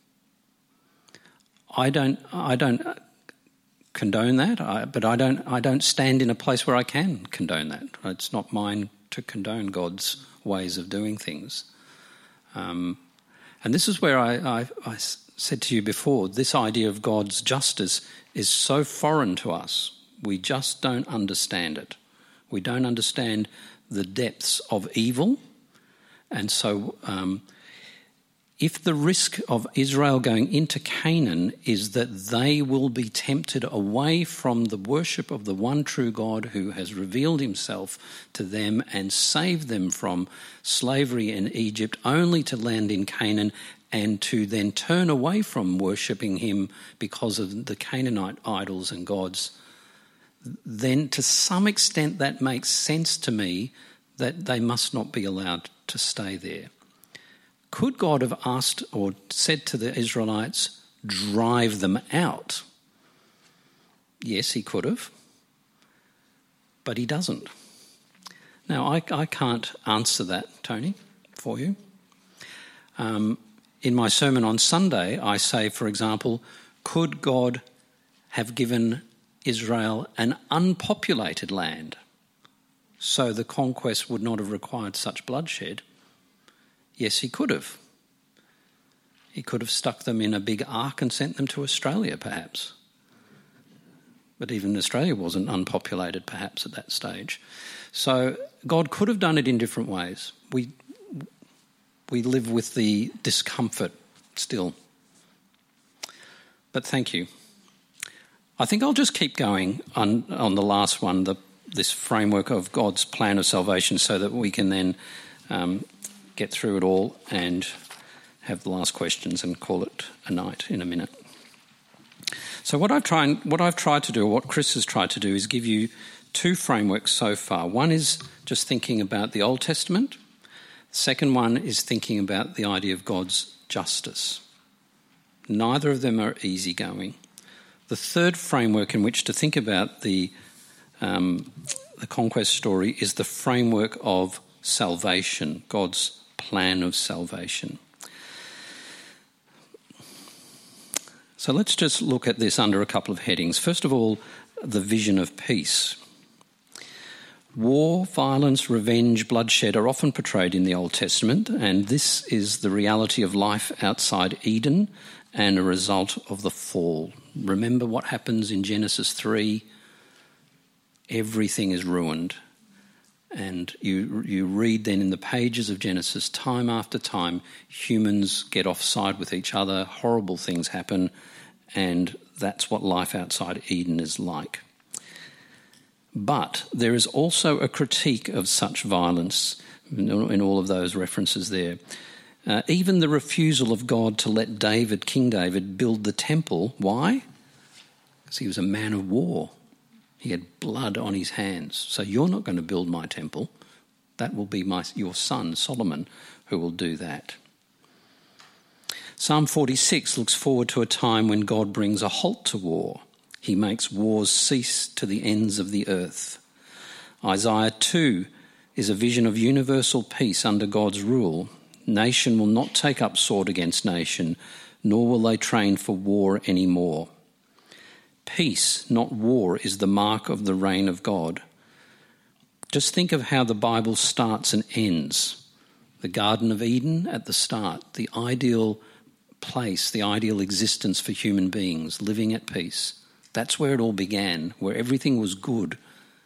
I don't, I don't condone that, I, but I don't, I don't stand in a place where I can condone that. It's not mine to condone God's ways of doing things. Um, and this is where I, I, I said to you before, this idea of God's justice is so foreign to us. We just don't understand it. We don't understand the depths of evil. And so um, if the risk of Israel going into Canaan is that they will be tempted away from the worship of the one true God who has revealed himself to them and saved them from slavery in Egypt, only to land in Canaan and to then turn away from worshipping him because of the Canaanite idols and gods, then to some extent that makes sense to me that they must not be allowed to stay there. Could God have asked or said to the Israelites, drive them out? Yes, he could have, but he doesn't. Now, I, I can't answer that, Tony, for you. Um, in my sermon on Sunday, I say, for example, could God have given Israel an unpopulated land so the conquest would not have required such bloodshed? Yes, he could have. He could have stuck them in a big ark and sent them to Australia, perhaps. But even Australia wasn't unpopulated, perhaps, at that stage. So God could have done it in different ways. We we live with the discomfort still. But thank you. I think I'll just keep going on, on the last one, the, this framework of God's plan of salvation, so that we can then um, get through it all and have the last questions and call it a night in a minute. So what I've tried, what I've tried to do, or what Chris has tried to do, is give you two frameworks so far. One is just thinking about the Old Testament. Second one is thinking about the idea of God's justice. Neither of them are easygoing. The third framework in which to think about the, um, the conquest story is the framework of salvation, God's plan of salvation. So let's just look at this under a couple of headings. First of all, the vision of peace. War, violence, revenge, bloodshed are often portrayed in the Old Testament, and this is the reality of life outside Eden and a result of the fall. Remember what happens in Genesis three? Everything is ruined. And you you read then in the pages of Genesis, time after time, humans get offside with each other, horrible things happen, and that's what life outside Eden is like. But there is also a critique of such violence in all of those references there. Uh, even the refusal of God to let David, King David, build the temple. Why? Because he was a man of war. He had blood on his hands. So you're not going to build my temple. That will be my your son, Solomon, who will do that. Psalm forty-six looks forward to a time when God brings a halt to war. He makes wars cease to the ends of the earth. Isaiah two is a vision of universal peace under God's rule. Nation will not take up sword against nation, nor will they train for war anymore. Peace, not war, is the mark of the reign of God. Just think of how the Bible starts and ends. The Garden of Eden at the start, the ideal place, the ideal existence for human beings, living at peace. That's where it all began, where everything was good.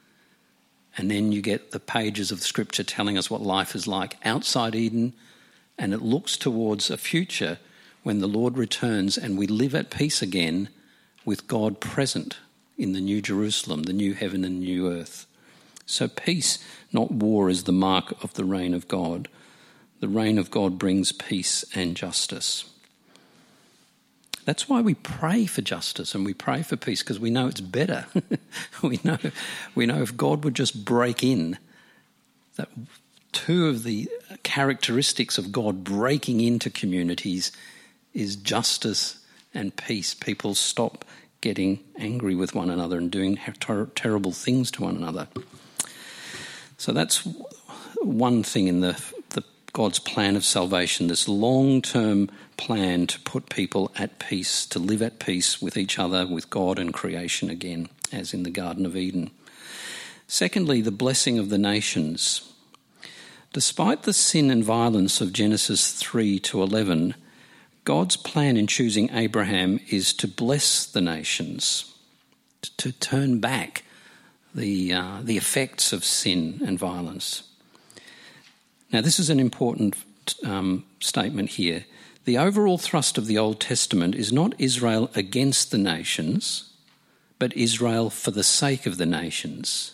And then you get the pages of Scripture telling us what life is like outside Eden, and it looks towards a future when the Lord returns and we live at peace again with God present in the new Jerusalem, the new heaven and new earth. So peace, not war, is the mark of the reign of God. The reign of God brings peace and justice. That's why we pray for justice and we pray for peace, because we know it's better. we know we know if God would just break in, that two of the characteristics of God breaking into communities is justice and peace. People stop getting angry with one another and doing ter- terrible things to one another. So that's one thing in the, the God's plan of salvation, this long-term plan to put people at peace, to live at peace with each other, with God and creation again, as in the Garden of Eden. Secondly, the blessing of the nations. Despite the sin and violence of Genesis three to eleven, God's plan in choosing Abraham is to bless the nations, to turn back the uh, the effects of sin and violence. Now, this is an important um, statement here. The overall thrust of the Old Testament is not Israel against the nations, but Israel for the sake of the nations.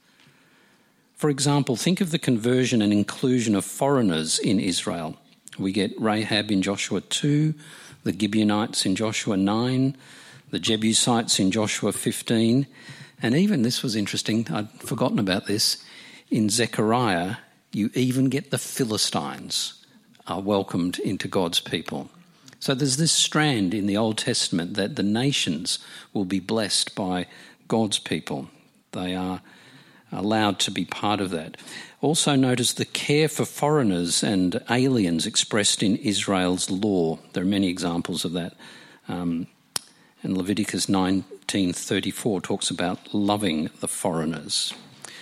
For example, think of the conversion and inclusion of foreigners in Israel. We get Rahab in Joshua two, the Gibeonites in Joshua nine, the Jebusites in Joshua fifteen, and even, this was interesting, I'd forgotten about this, in Zechariah, you even get the Philistines are welcomed into God's people. So there's this strand in the Old Testament that the nations will be blessed by God's people. They are allowed to be part of that. Also notice the care for foreigners and aliens expressed in Israel's law. There are many examples of that. Um, and Leviticus nineteen thirty-four talks about loving the foreigners.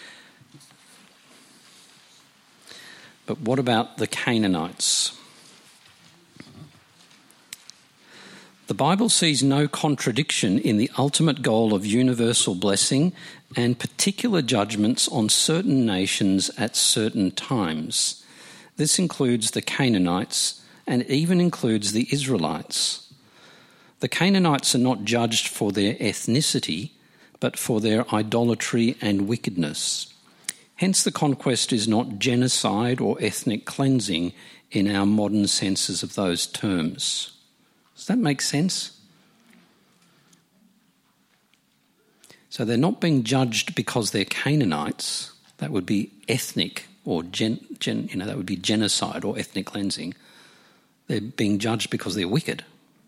But what about the Canaanites? The Bible sees no contradiction in the ultimate goal of universal blessing and particular judgments on certain nations at certain times. This includes the Canaanites and even includes the Israelites. The Canaanites are not judged for their ethnicity, but for their idolatry and wickedness. Hence, the conquest is not genocide or ethnic cleansing in our modern senses of those terms. Does that make sense? So they're not being judged because they're Canaanites. That would be ethnic or gen, gen, you know, that would be genocide or ethnic cleansing. They're being judged because they're wicked.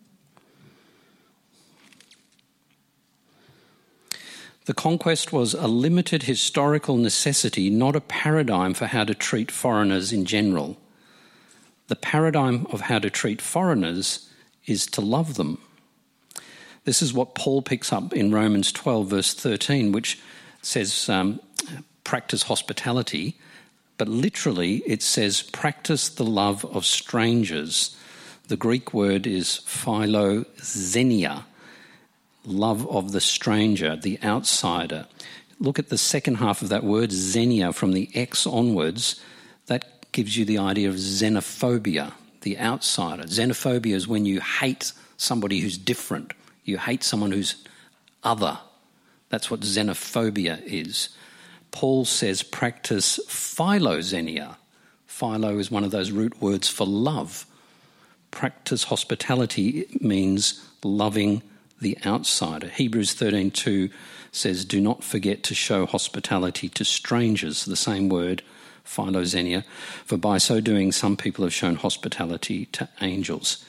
The conquest was a limited historical necessity, not a paradigm for how to treat foreigners in general. The paradigm of how to treat foreigners is to love them. This is what Paul picks up in Romans twelve, verse thirteen, which says um, practice hospitality, but literally it says practice the love of strangers. The Greek word is philoxenia, love of the stranger, the outsider. Look at the second half of that word, xenia, from the X onwards. That gives you the idea of xenophobia, the outsider. Xenophobia is when you hate somebody who's different. You hate someone who's other. That's what xenophobia is. Paul says practice philoxenia. Philo is one of those root words for love. Practice hospitality means loving the outsider. Hebrews thirteen two says, do not forget to show hospitality to strangers, the same word, philoxenia, for by so doing some people have shown hospitality to angels.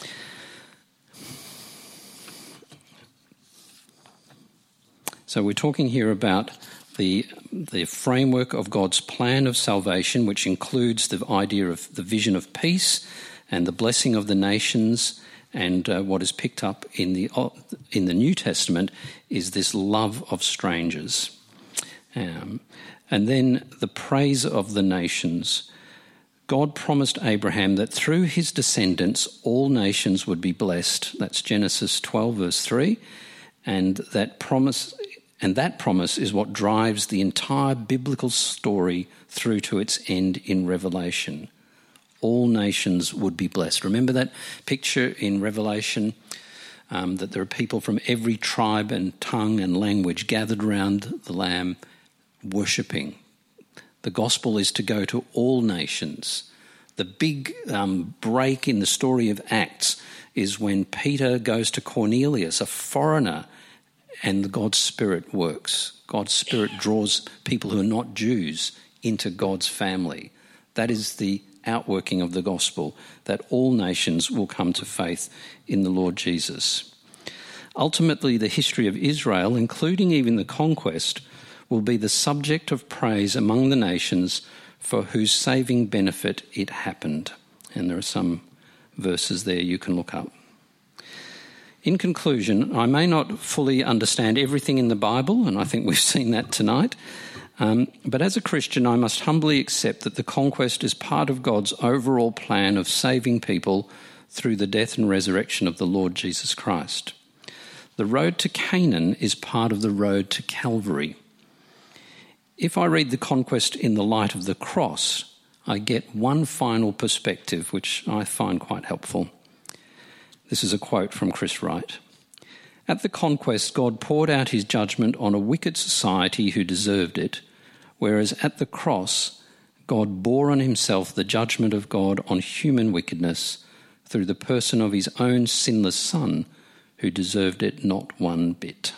So we're talking here about the, the framework of God's plan of salvation, which includes the idea of the vision of peace and the blessing of the nations. And uh, what is picked up in the in the New Testament is this love of strangers. Um, and then the praise of the nations. God promised Abraham that through his descendants all nations would be blessed. That's Genesis twelve, verse three. And that promise, and that promise is what drives the entire biblical story through to its end in Revelation. All nations would be blessed. Remember that picture in Revelation, um, that there are people from every tribe and tongue and language gathered around the Lamb worshipping. The gospel is to go to all nations. The big um, break in the story of Acts is when Peter goes to Cornelius, a foreigner, and God's Spirit works. God's Spirit draws people who are not Jews into God's family. That is the outworking of the gospel, that all nations will come to faith in the Lord Jesus. Ultimately, the history of Israel, including even the conquest, will be the subject of praise among the nations for whose saving benefit it happened. And there are some verses there you can look up. In conclusion, I may not fully understand everything in the Bible, and I think we've seen that tonight. Um, but as a Christian, I must humbly accept that the conquest is part of God's overall plan of saving people through the death and resurrection of the Lord Jesus Christ. The road to Canaan is part of the road to Calvary. If I read the conquest in the light of the cross, I get one final perspective, which I find quite helpful. This is a quote from Chris Wright. At the conquest, God poured out his judgment on a wicked society who deserved it, whereas at the cross, God bore on himself the judgment of God on human wickedness through the person of his own sinless Son, who deserved it not one bit.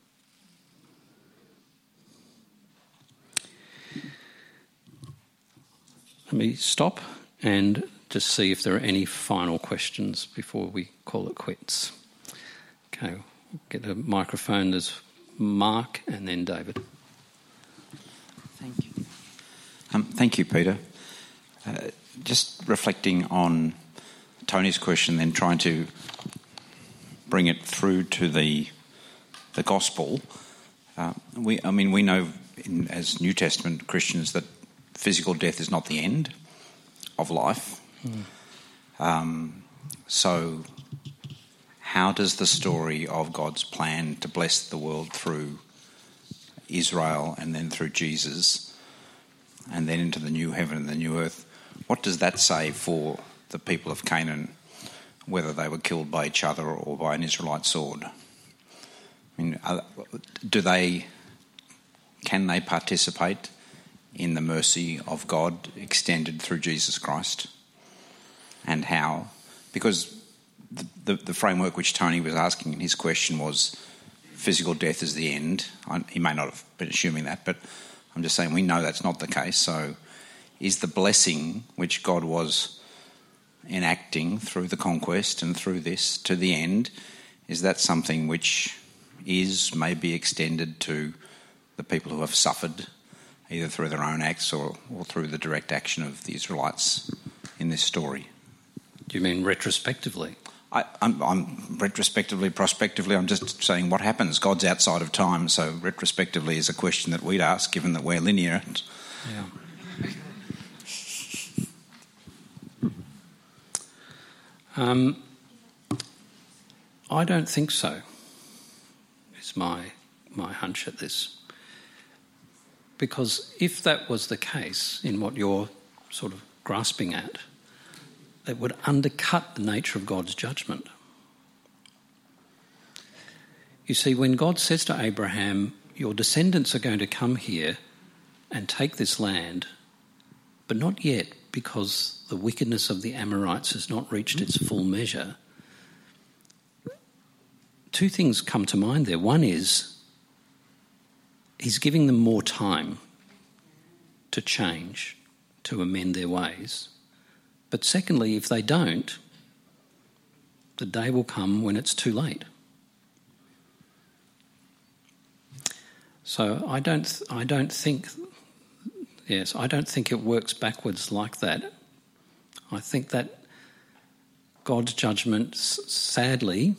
Let me stop and just see if there are any final questions before we call it quits. Okay, get a microphone. There's Mark and then David. Thank you. Um, thank you, Peter. Uh, just reflecting on Tony's question, then trying to bring it through to the the gospel. Uh, we, I mean, we know in, as New Testament Christians that physical death is not the end of life. Mm. Um, so, how does the story of God's plan to bless the world through Israel and then through Jesus and then into the new heaven and the new earth, what does that say for the people of Canaan, whether they were killed by each other or by an Israelite sword? I mean, do they, can they participate in the mercy of God extended through Jesus Christ? And how? Because the, the, the framework which Tony was asking in his question was physical death is the end. I, he may not have been assuming that, but I'm just saying we know that's not the case. So is the blessing which God was enacting through the conquest and through this to the end, is that something which is maybe extended to the people who have suffered either through their own acts or, or through the direct action of the Israelites in this story? Do you mean retrospectively? I, I'm, I'm retrospectively, prospectively, I'm just saying what happens. God's outside of time, so retrospectively is a question that we'd ask, given that we're linear. Yeah. Um, I don't think so, is my my hunch at this. Because if that was the case, in what you're sort of grasping at, it would undercut the nature of God's judgment. You see, when God says to Abraham, your descendants are going to come here and take this land, but not yet, because the wickedness of the Amorites has not reached its full measure, two things come to mind there. One is he's giving them more time to change, to amend their ways. But secondly, if they don't, the day will come when it's too late. So I don't, I don't think, yes, I don't think it works backwards like that. I think that God's judgment, sadly,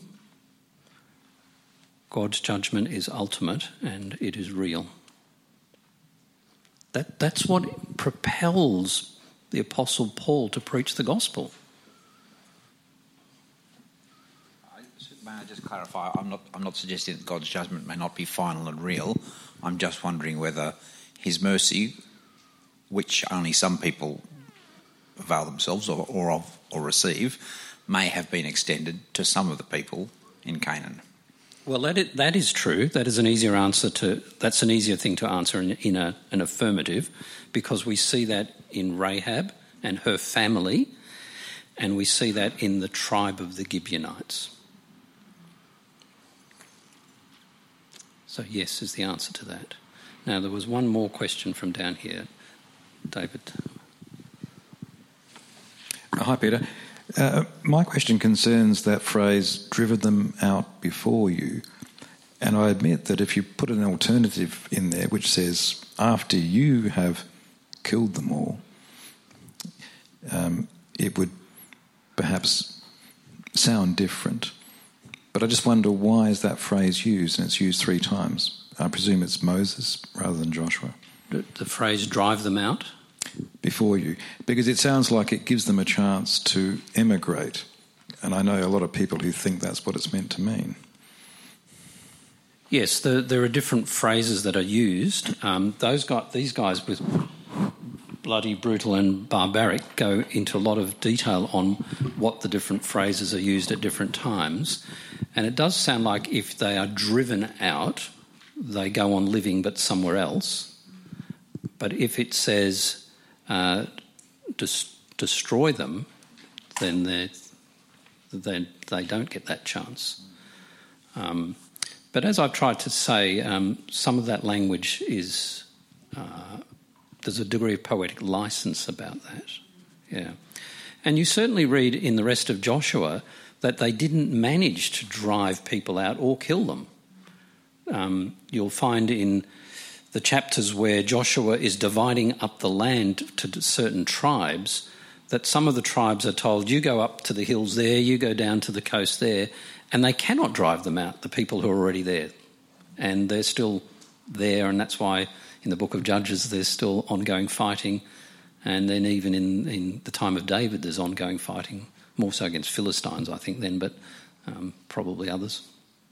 God's judgment is ultimate and it is real. That, that's what propels the Apostle Paul to preach the gospel. May I just clarify? I'm not, I'm not suggesting that God's judgment may not be final and real. I'm just wondering whether his mercy, which only some people avail themselves of or, of, or receive, may have been extended to some of the people in Canaan. Well, that is, that is true. That is an easier answer to. That's an easier thing to answer in, in a, an affirmative, because we see that in Rahab and her family, and we see that in the tribe of the Gibeonites. So yes is the answer to that. Now there was one more question from down here, David. Hi, Peter. Uh, my question concerns that phrase, driven them out before you. And I admit that if you put an alternative in there which says, after you have killed them all, um, it would perhaps sound different. But I just wonder, why is that phrase used? And it's used three times. I presume it's Moses rather than Joshua. The, the phrase, drive them out? Before you, because it sounds like it gives them a chance to emigrate, and I know a lot of people who think that's what it's meant to mean. Yes, the, there are different phrases that are used. Um, those guys, these guys with bloody, brutal and barbaric go into a lot of detail on what the different phrases are used at different times, and it does sound like if they are driven out, they go on living but somewhere else. But if it says Uh, des- destroy them, then they they don't get that chance. Um, but as I've tried to say, um, some of that language is uh, there's a degree of poetic license about that. Yeah, and you certainly read in the rest of Joshua that they didn't manage to drive people out or kill them. Um, you'll find in the chapters where Joshua is dividing up the land to certain tribes, that some of the tribes are told, you go up to the hills there, you go down to the coast there, and they cannot drive them out, the people who are already there. And they're still there, and that's why in the book of Judges there's still ongoing fighting, and then even in, in the time of David there's ongoing fighting, more so against Philistines, I think, then, but um, probably others.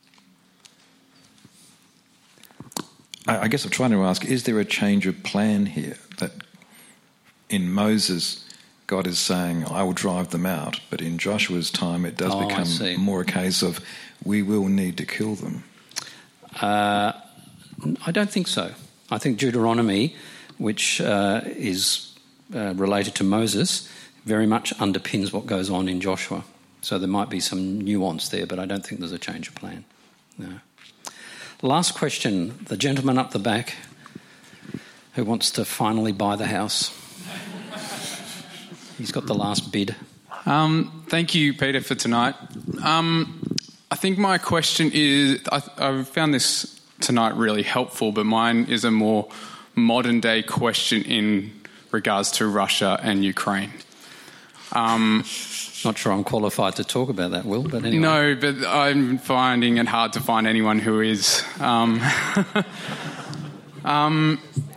I guess I'm trying to ask, is there a change of plan here? That in Moses, God is saying, I will drive them out, but in Joshua's time it does oh, become more a case of, we will need to kill them. Uh, I don't think so. I think Deuteronomy, which uh, is uh, related to Moses, very much underpins what goes on in Joshua. So there might be some nuance there, but I don't think there's a change of plan. No. Last question, the gentleman up the back who wants to finally buy the house. He's got the last bid. Um, thank you, Peter, for tonight. Um, I think my question is, I, I found this tonight really helpful, but mine is a more modern day question in regards to Russia and Ukraine. Um, Not sure I'm qualified to talk about that, Will, but anyway. No, but I'm finding it hard to find anyone who is. Um, um,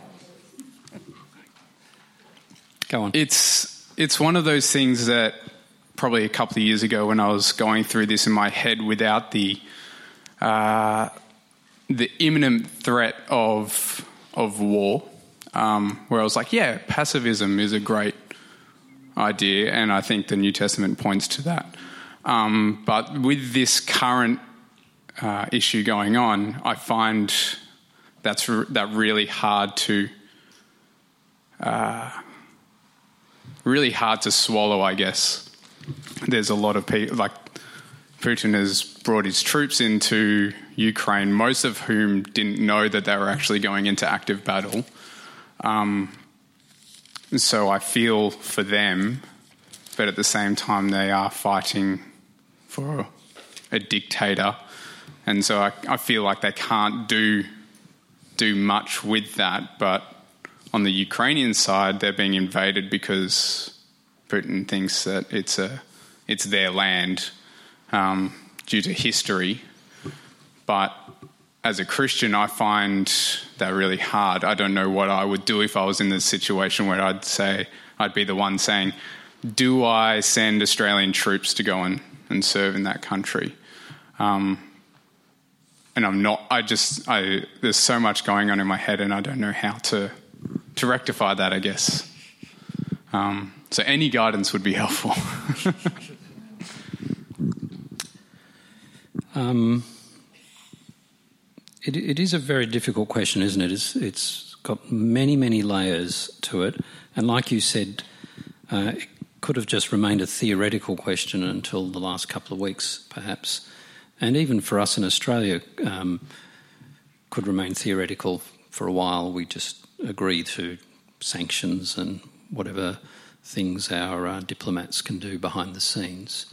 Go on. It's it's one of those things that probably a couple of years ago, when I was going through this in my head without the uh, the imminent threat of of war, um, where I was like, yeah, pacifism is a great idea, and I think the New Testament points to that. Um, but with this current uh, issue going on, I find that's re- that really hard to uh, really hard to swallow, I guess. There's a lot of people, like Putin has brought his troops into Ukraine, most of whom didn't know that they were actually going into active battle. Um, so I feel for them, but at the same time they are fighting for a dictator. And so I, I feel like they can't do do much with that. But on the Ukrainian side, they're being invaded because Putin thinks that it's a it's their land um, due to history. But as a Christian, I find that really hard. I don't know what I would do if I was in this situation where I'd say, I'd be the one saying, do I send Australian troops to go and, and serve in that country? Um, and I'm not, I just, I, there's so much going on in my head and I don't know how to, to rectify that, I guess. Um, so any guidance would be helpful. um, it, it is a very difficult question, isn't it? It's, it's got many, many layers to it. And like you said, uh, it could have just remained a theoretical question until the last couple of weeks, perhaps. And even for us in Australia, um, could remain theoretical for a while. We just agree to sanctions and whatever things our uh, diplomats can do behind the scenes.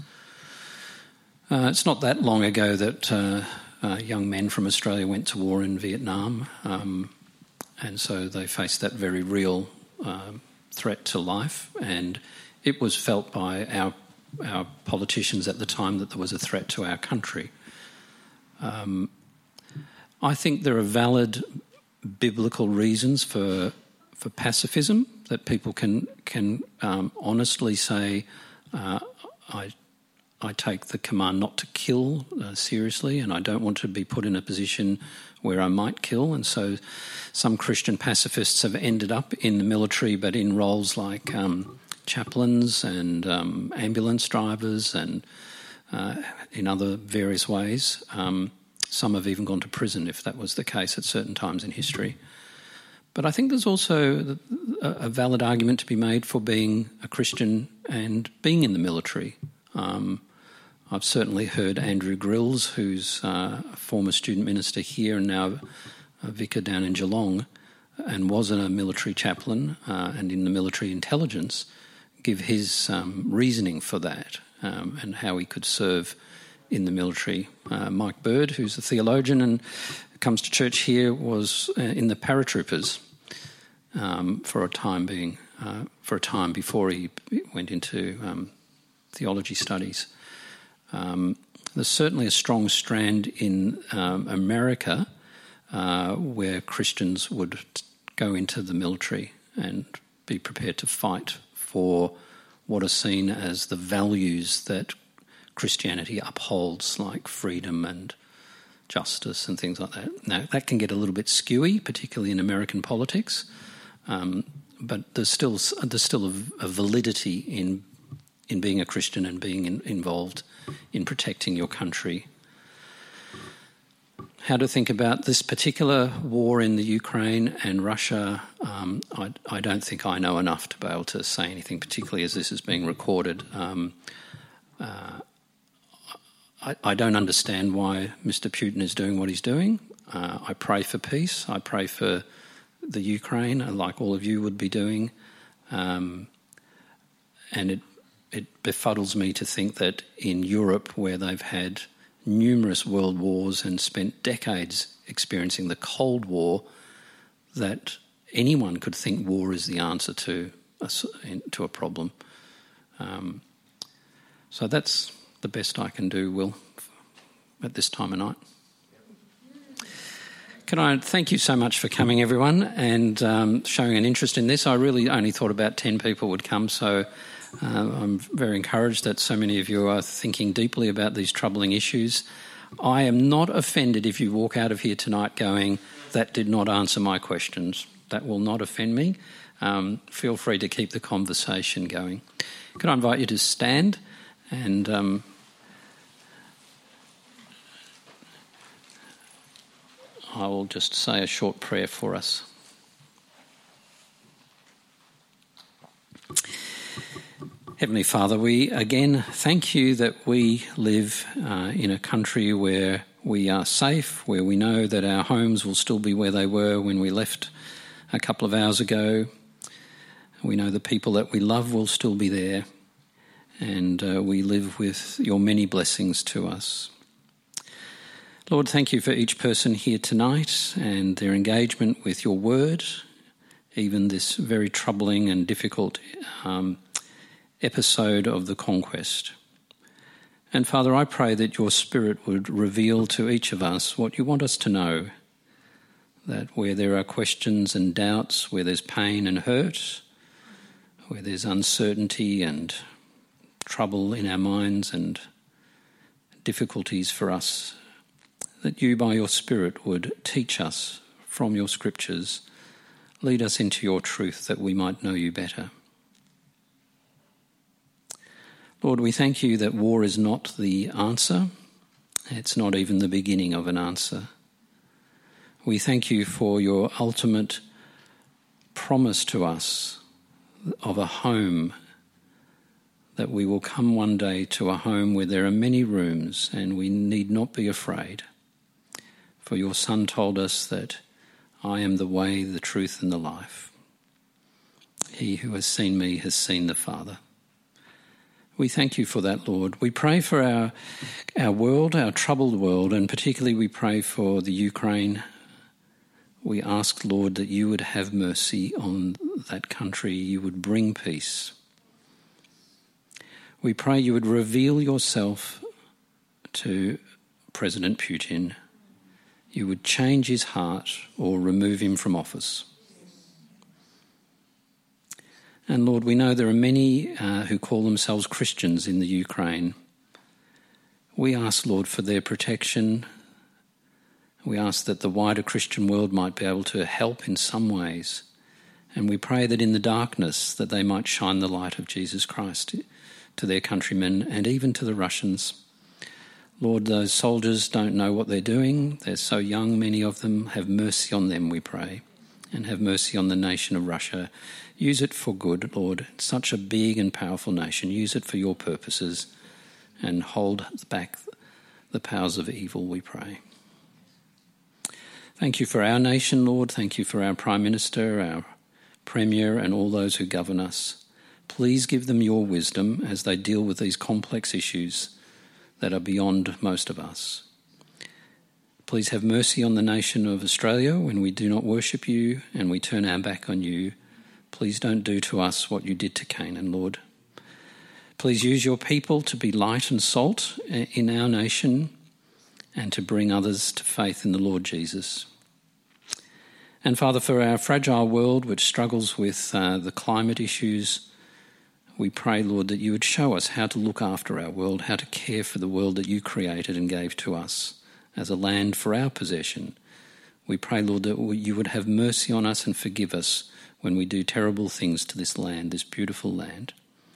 Uh, it's not that long ago that uh, uh, young men from Australia went to war in Vietnam, um, and so they faced that very real uh, threat to life, and it was felt by our our politicians at the time that there was a threat to our country. Um, I think there are valid biblical reasons for for pacifism, that people can can um, honestly say, uh, I I take the command not to kill uh, seriously, and I don't want to be put in a position where I might kill. And so some Christian pacifists have ended up in the military, but in roles like um, chaplains and um, ambulance drivers and uh, in other various ways. Um, some have even gone to prison if that was the case at certain times in history. But I think there's also a valid argument to be made for being a Christian and being in the military. Um, I've certainly heard Andrew Grills, who's uh, a former student minister here and now a vicar down in Geelong, and was a military chaplain uh, and in the military intelligence, give his um, reasoning for that um, and how he could serve in the military. Uh, Mike Bird, who's a theologian and comes to church here, was uh, in the paratroopers um, for a time being, uh, for a time before he went into um, theology studies. Um, there's certainly a strong strand in um, America uh, where Christians would go into the military and be prepared to fight for what are seen as the values that Christianity upholds, like freedom and justice and things like that. Now, that can get a little bit skewy, particularly in American politics, um, but there's still there's still a, a validity in in being a Christian and being in, involved in protecting your country. How to think about this particular war in the Ukraine and Russia, um, I, I don't think I know enough to be able to say anything, particularly as this is being recorded. Um, uh, I, I don't understand why Mister Putin is doing what he's doing. Uh, I pray for peace. I pray for the Ukraine, like all of you would be doing. Um, and it it befuddles me to think that in Europe, where they've had numerous world wars and spent decades experiencing the Cold War, that anyone could think war is the answer to a, to a problem. Um, so that's the best I can do, Will, at this time of night. Can I thank you so much for coming, everyone, and um, showing an interest in this. I really only thought about ten people would come, so uh, I'm very encouraged that so many of you are thinking deeply about these troubling issues. I am not offended if you walk out of here tonight going, that did not answer my questions. That will not offend me. Um, feel free to keep the conversation going. Could I invite you to stand and... Um, I will just say a short prayer for us. Heavenly Father, we again thank you that we live uh, in a country where we are safe, where we know that our homes will still be where they were when we left a couple of hours ago. We know the people that we love will still be there, and uh, we live with your many blessings to us. Lord, thank you for each person here tonight and their engagement with your word, even this very troubling and difficult um, episode of the conquest. And Father, I pray that your Spirit would reveal to each of us what you want us to know, that where there are questions and doubts, where there's pain and hurt, where there's uncertainty and trouble in our minds and difficulties for us, that you by your Spirit would teach us from your scriptures, lead us into your truth that we might know you better. Lord, we thank you that war is not the answer. It's not even the beginning of an answer. We thank you for your ultimate promise to us of a home, that we will come one day to a home where there are many rooms and we need not be afraid. For your Son told us that I am the way, the truth and the life. He who has seen me has seen the Father. We thank you for that, Lord. We pray for our, our world, our troubled world, and particularly we pray for the Ukraine. We ask, Lord, that you would have mercy on that country, you would bring peace. We pray you would reveal yourself to President Putin. You would change his heart or remove him from office. And Lord, we know there are many uh, who call themselves Christians in the Ukraine. We ask, Lord, for their protection. We ask that the wider Christian world might be able to help in some ways. And we pray that in the darkness that they might shine the light of Jesus Christ to their countrymen and even to the Russians. Lord, those soldiers don't know what they're doing. They're so young, many of them. Have mercy on them, we pray, and have mercy on the nation of Russia. Use it for good, Lord. It's such a big and powerful nation. Use it for your purposes and hold back the powers of evil, we pray. Thank you for our nation, Lord. Thank you for our Prime Minister, our Premier, and all those who govern us. Please give them your wisdom as they deal with these complex issues that are beyond most of us. Please have mercy on the nation of Australia when we do not worship you and we turn our back on you. Please don't do to us what you did to Canaan, Lord. Please use your people to be light and salt in our nation and to bring others to faith in the Lord Jesus. And Father, for our fragile world which struggles with uh, the climate issues, we pray, Lord, that you would show us how to look after our world, how to care for the world that you created and gave to us as a land for our possession. We pray, Lord, that you would have mercy on us and forgive us when we do terrible things to this land, this beautiful land.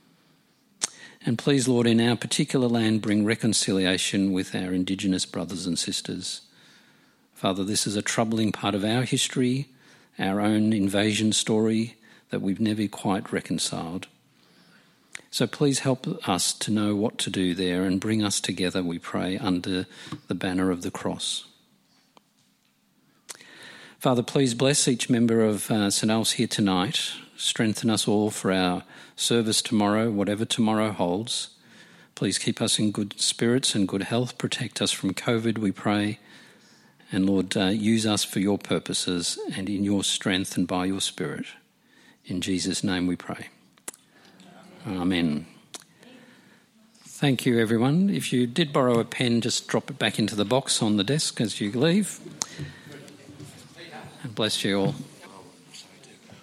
And please, Lord, in our particular land, bring reconciliation with our Indigenous brothers and sisters. Father, this is a troubling part of our history, our own invasion story that we've never quite reconciled. So please help us to know what to do there and bring us together, we pray, under the banner of the cross. Father, please bless each member of uh, St Al's here tonight. strengthen us all for our service tomorrow, whatever tomorrow holds. Please keep us in good spirits and good health. Protect us from COVID, we pray. And Lord, uh, use us for your purposes and in your strength and by your Spirit. In Jesus' name we pray. Amen. Thank you, everyone. If you did borrow a pen, just drop it back into the box on the desk as you leave. And bless you all.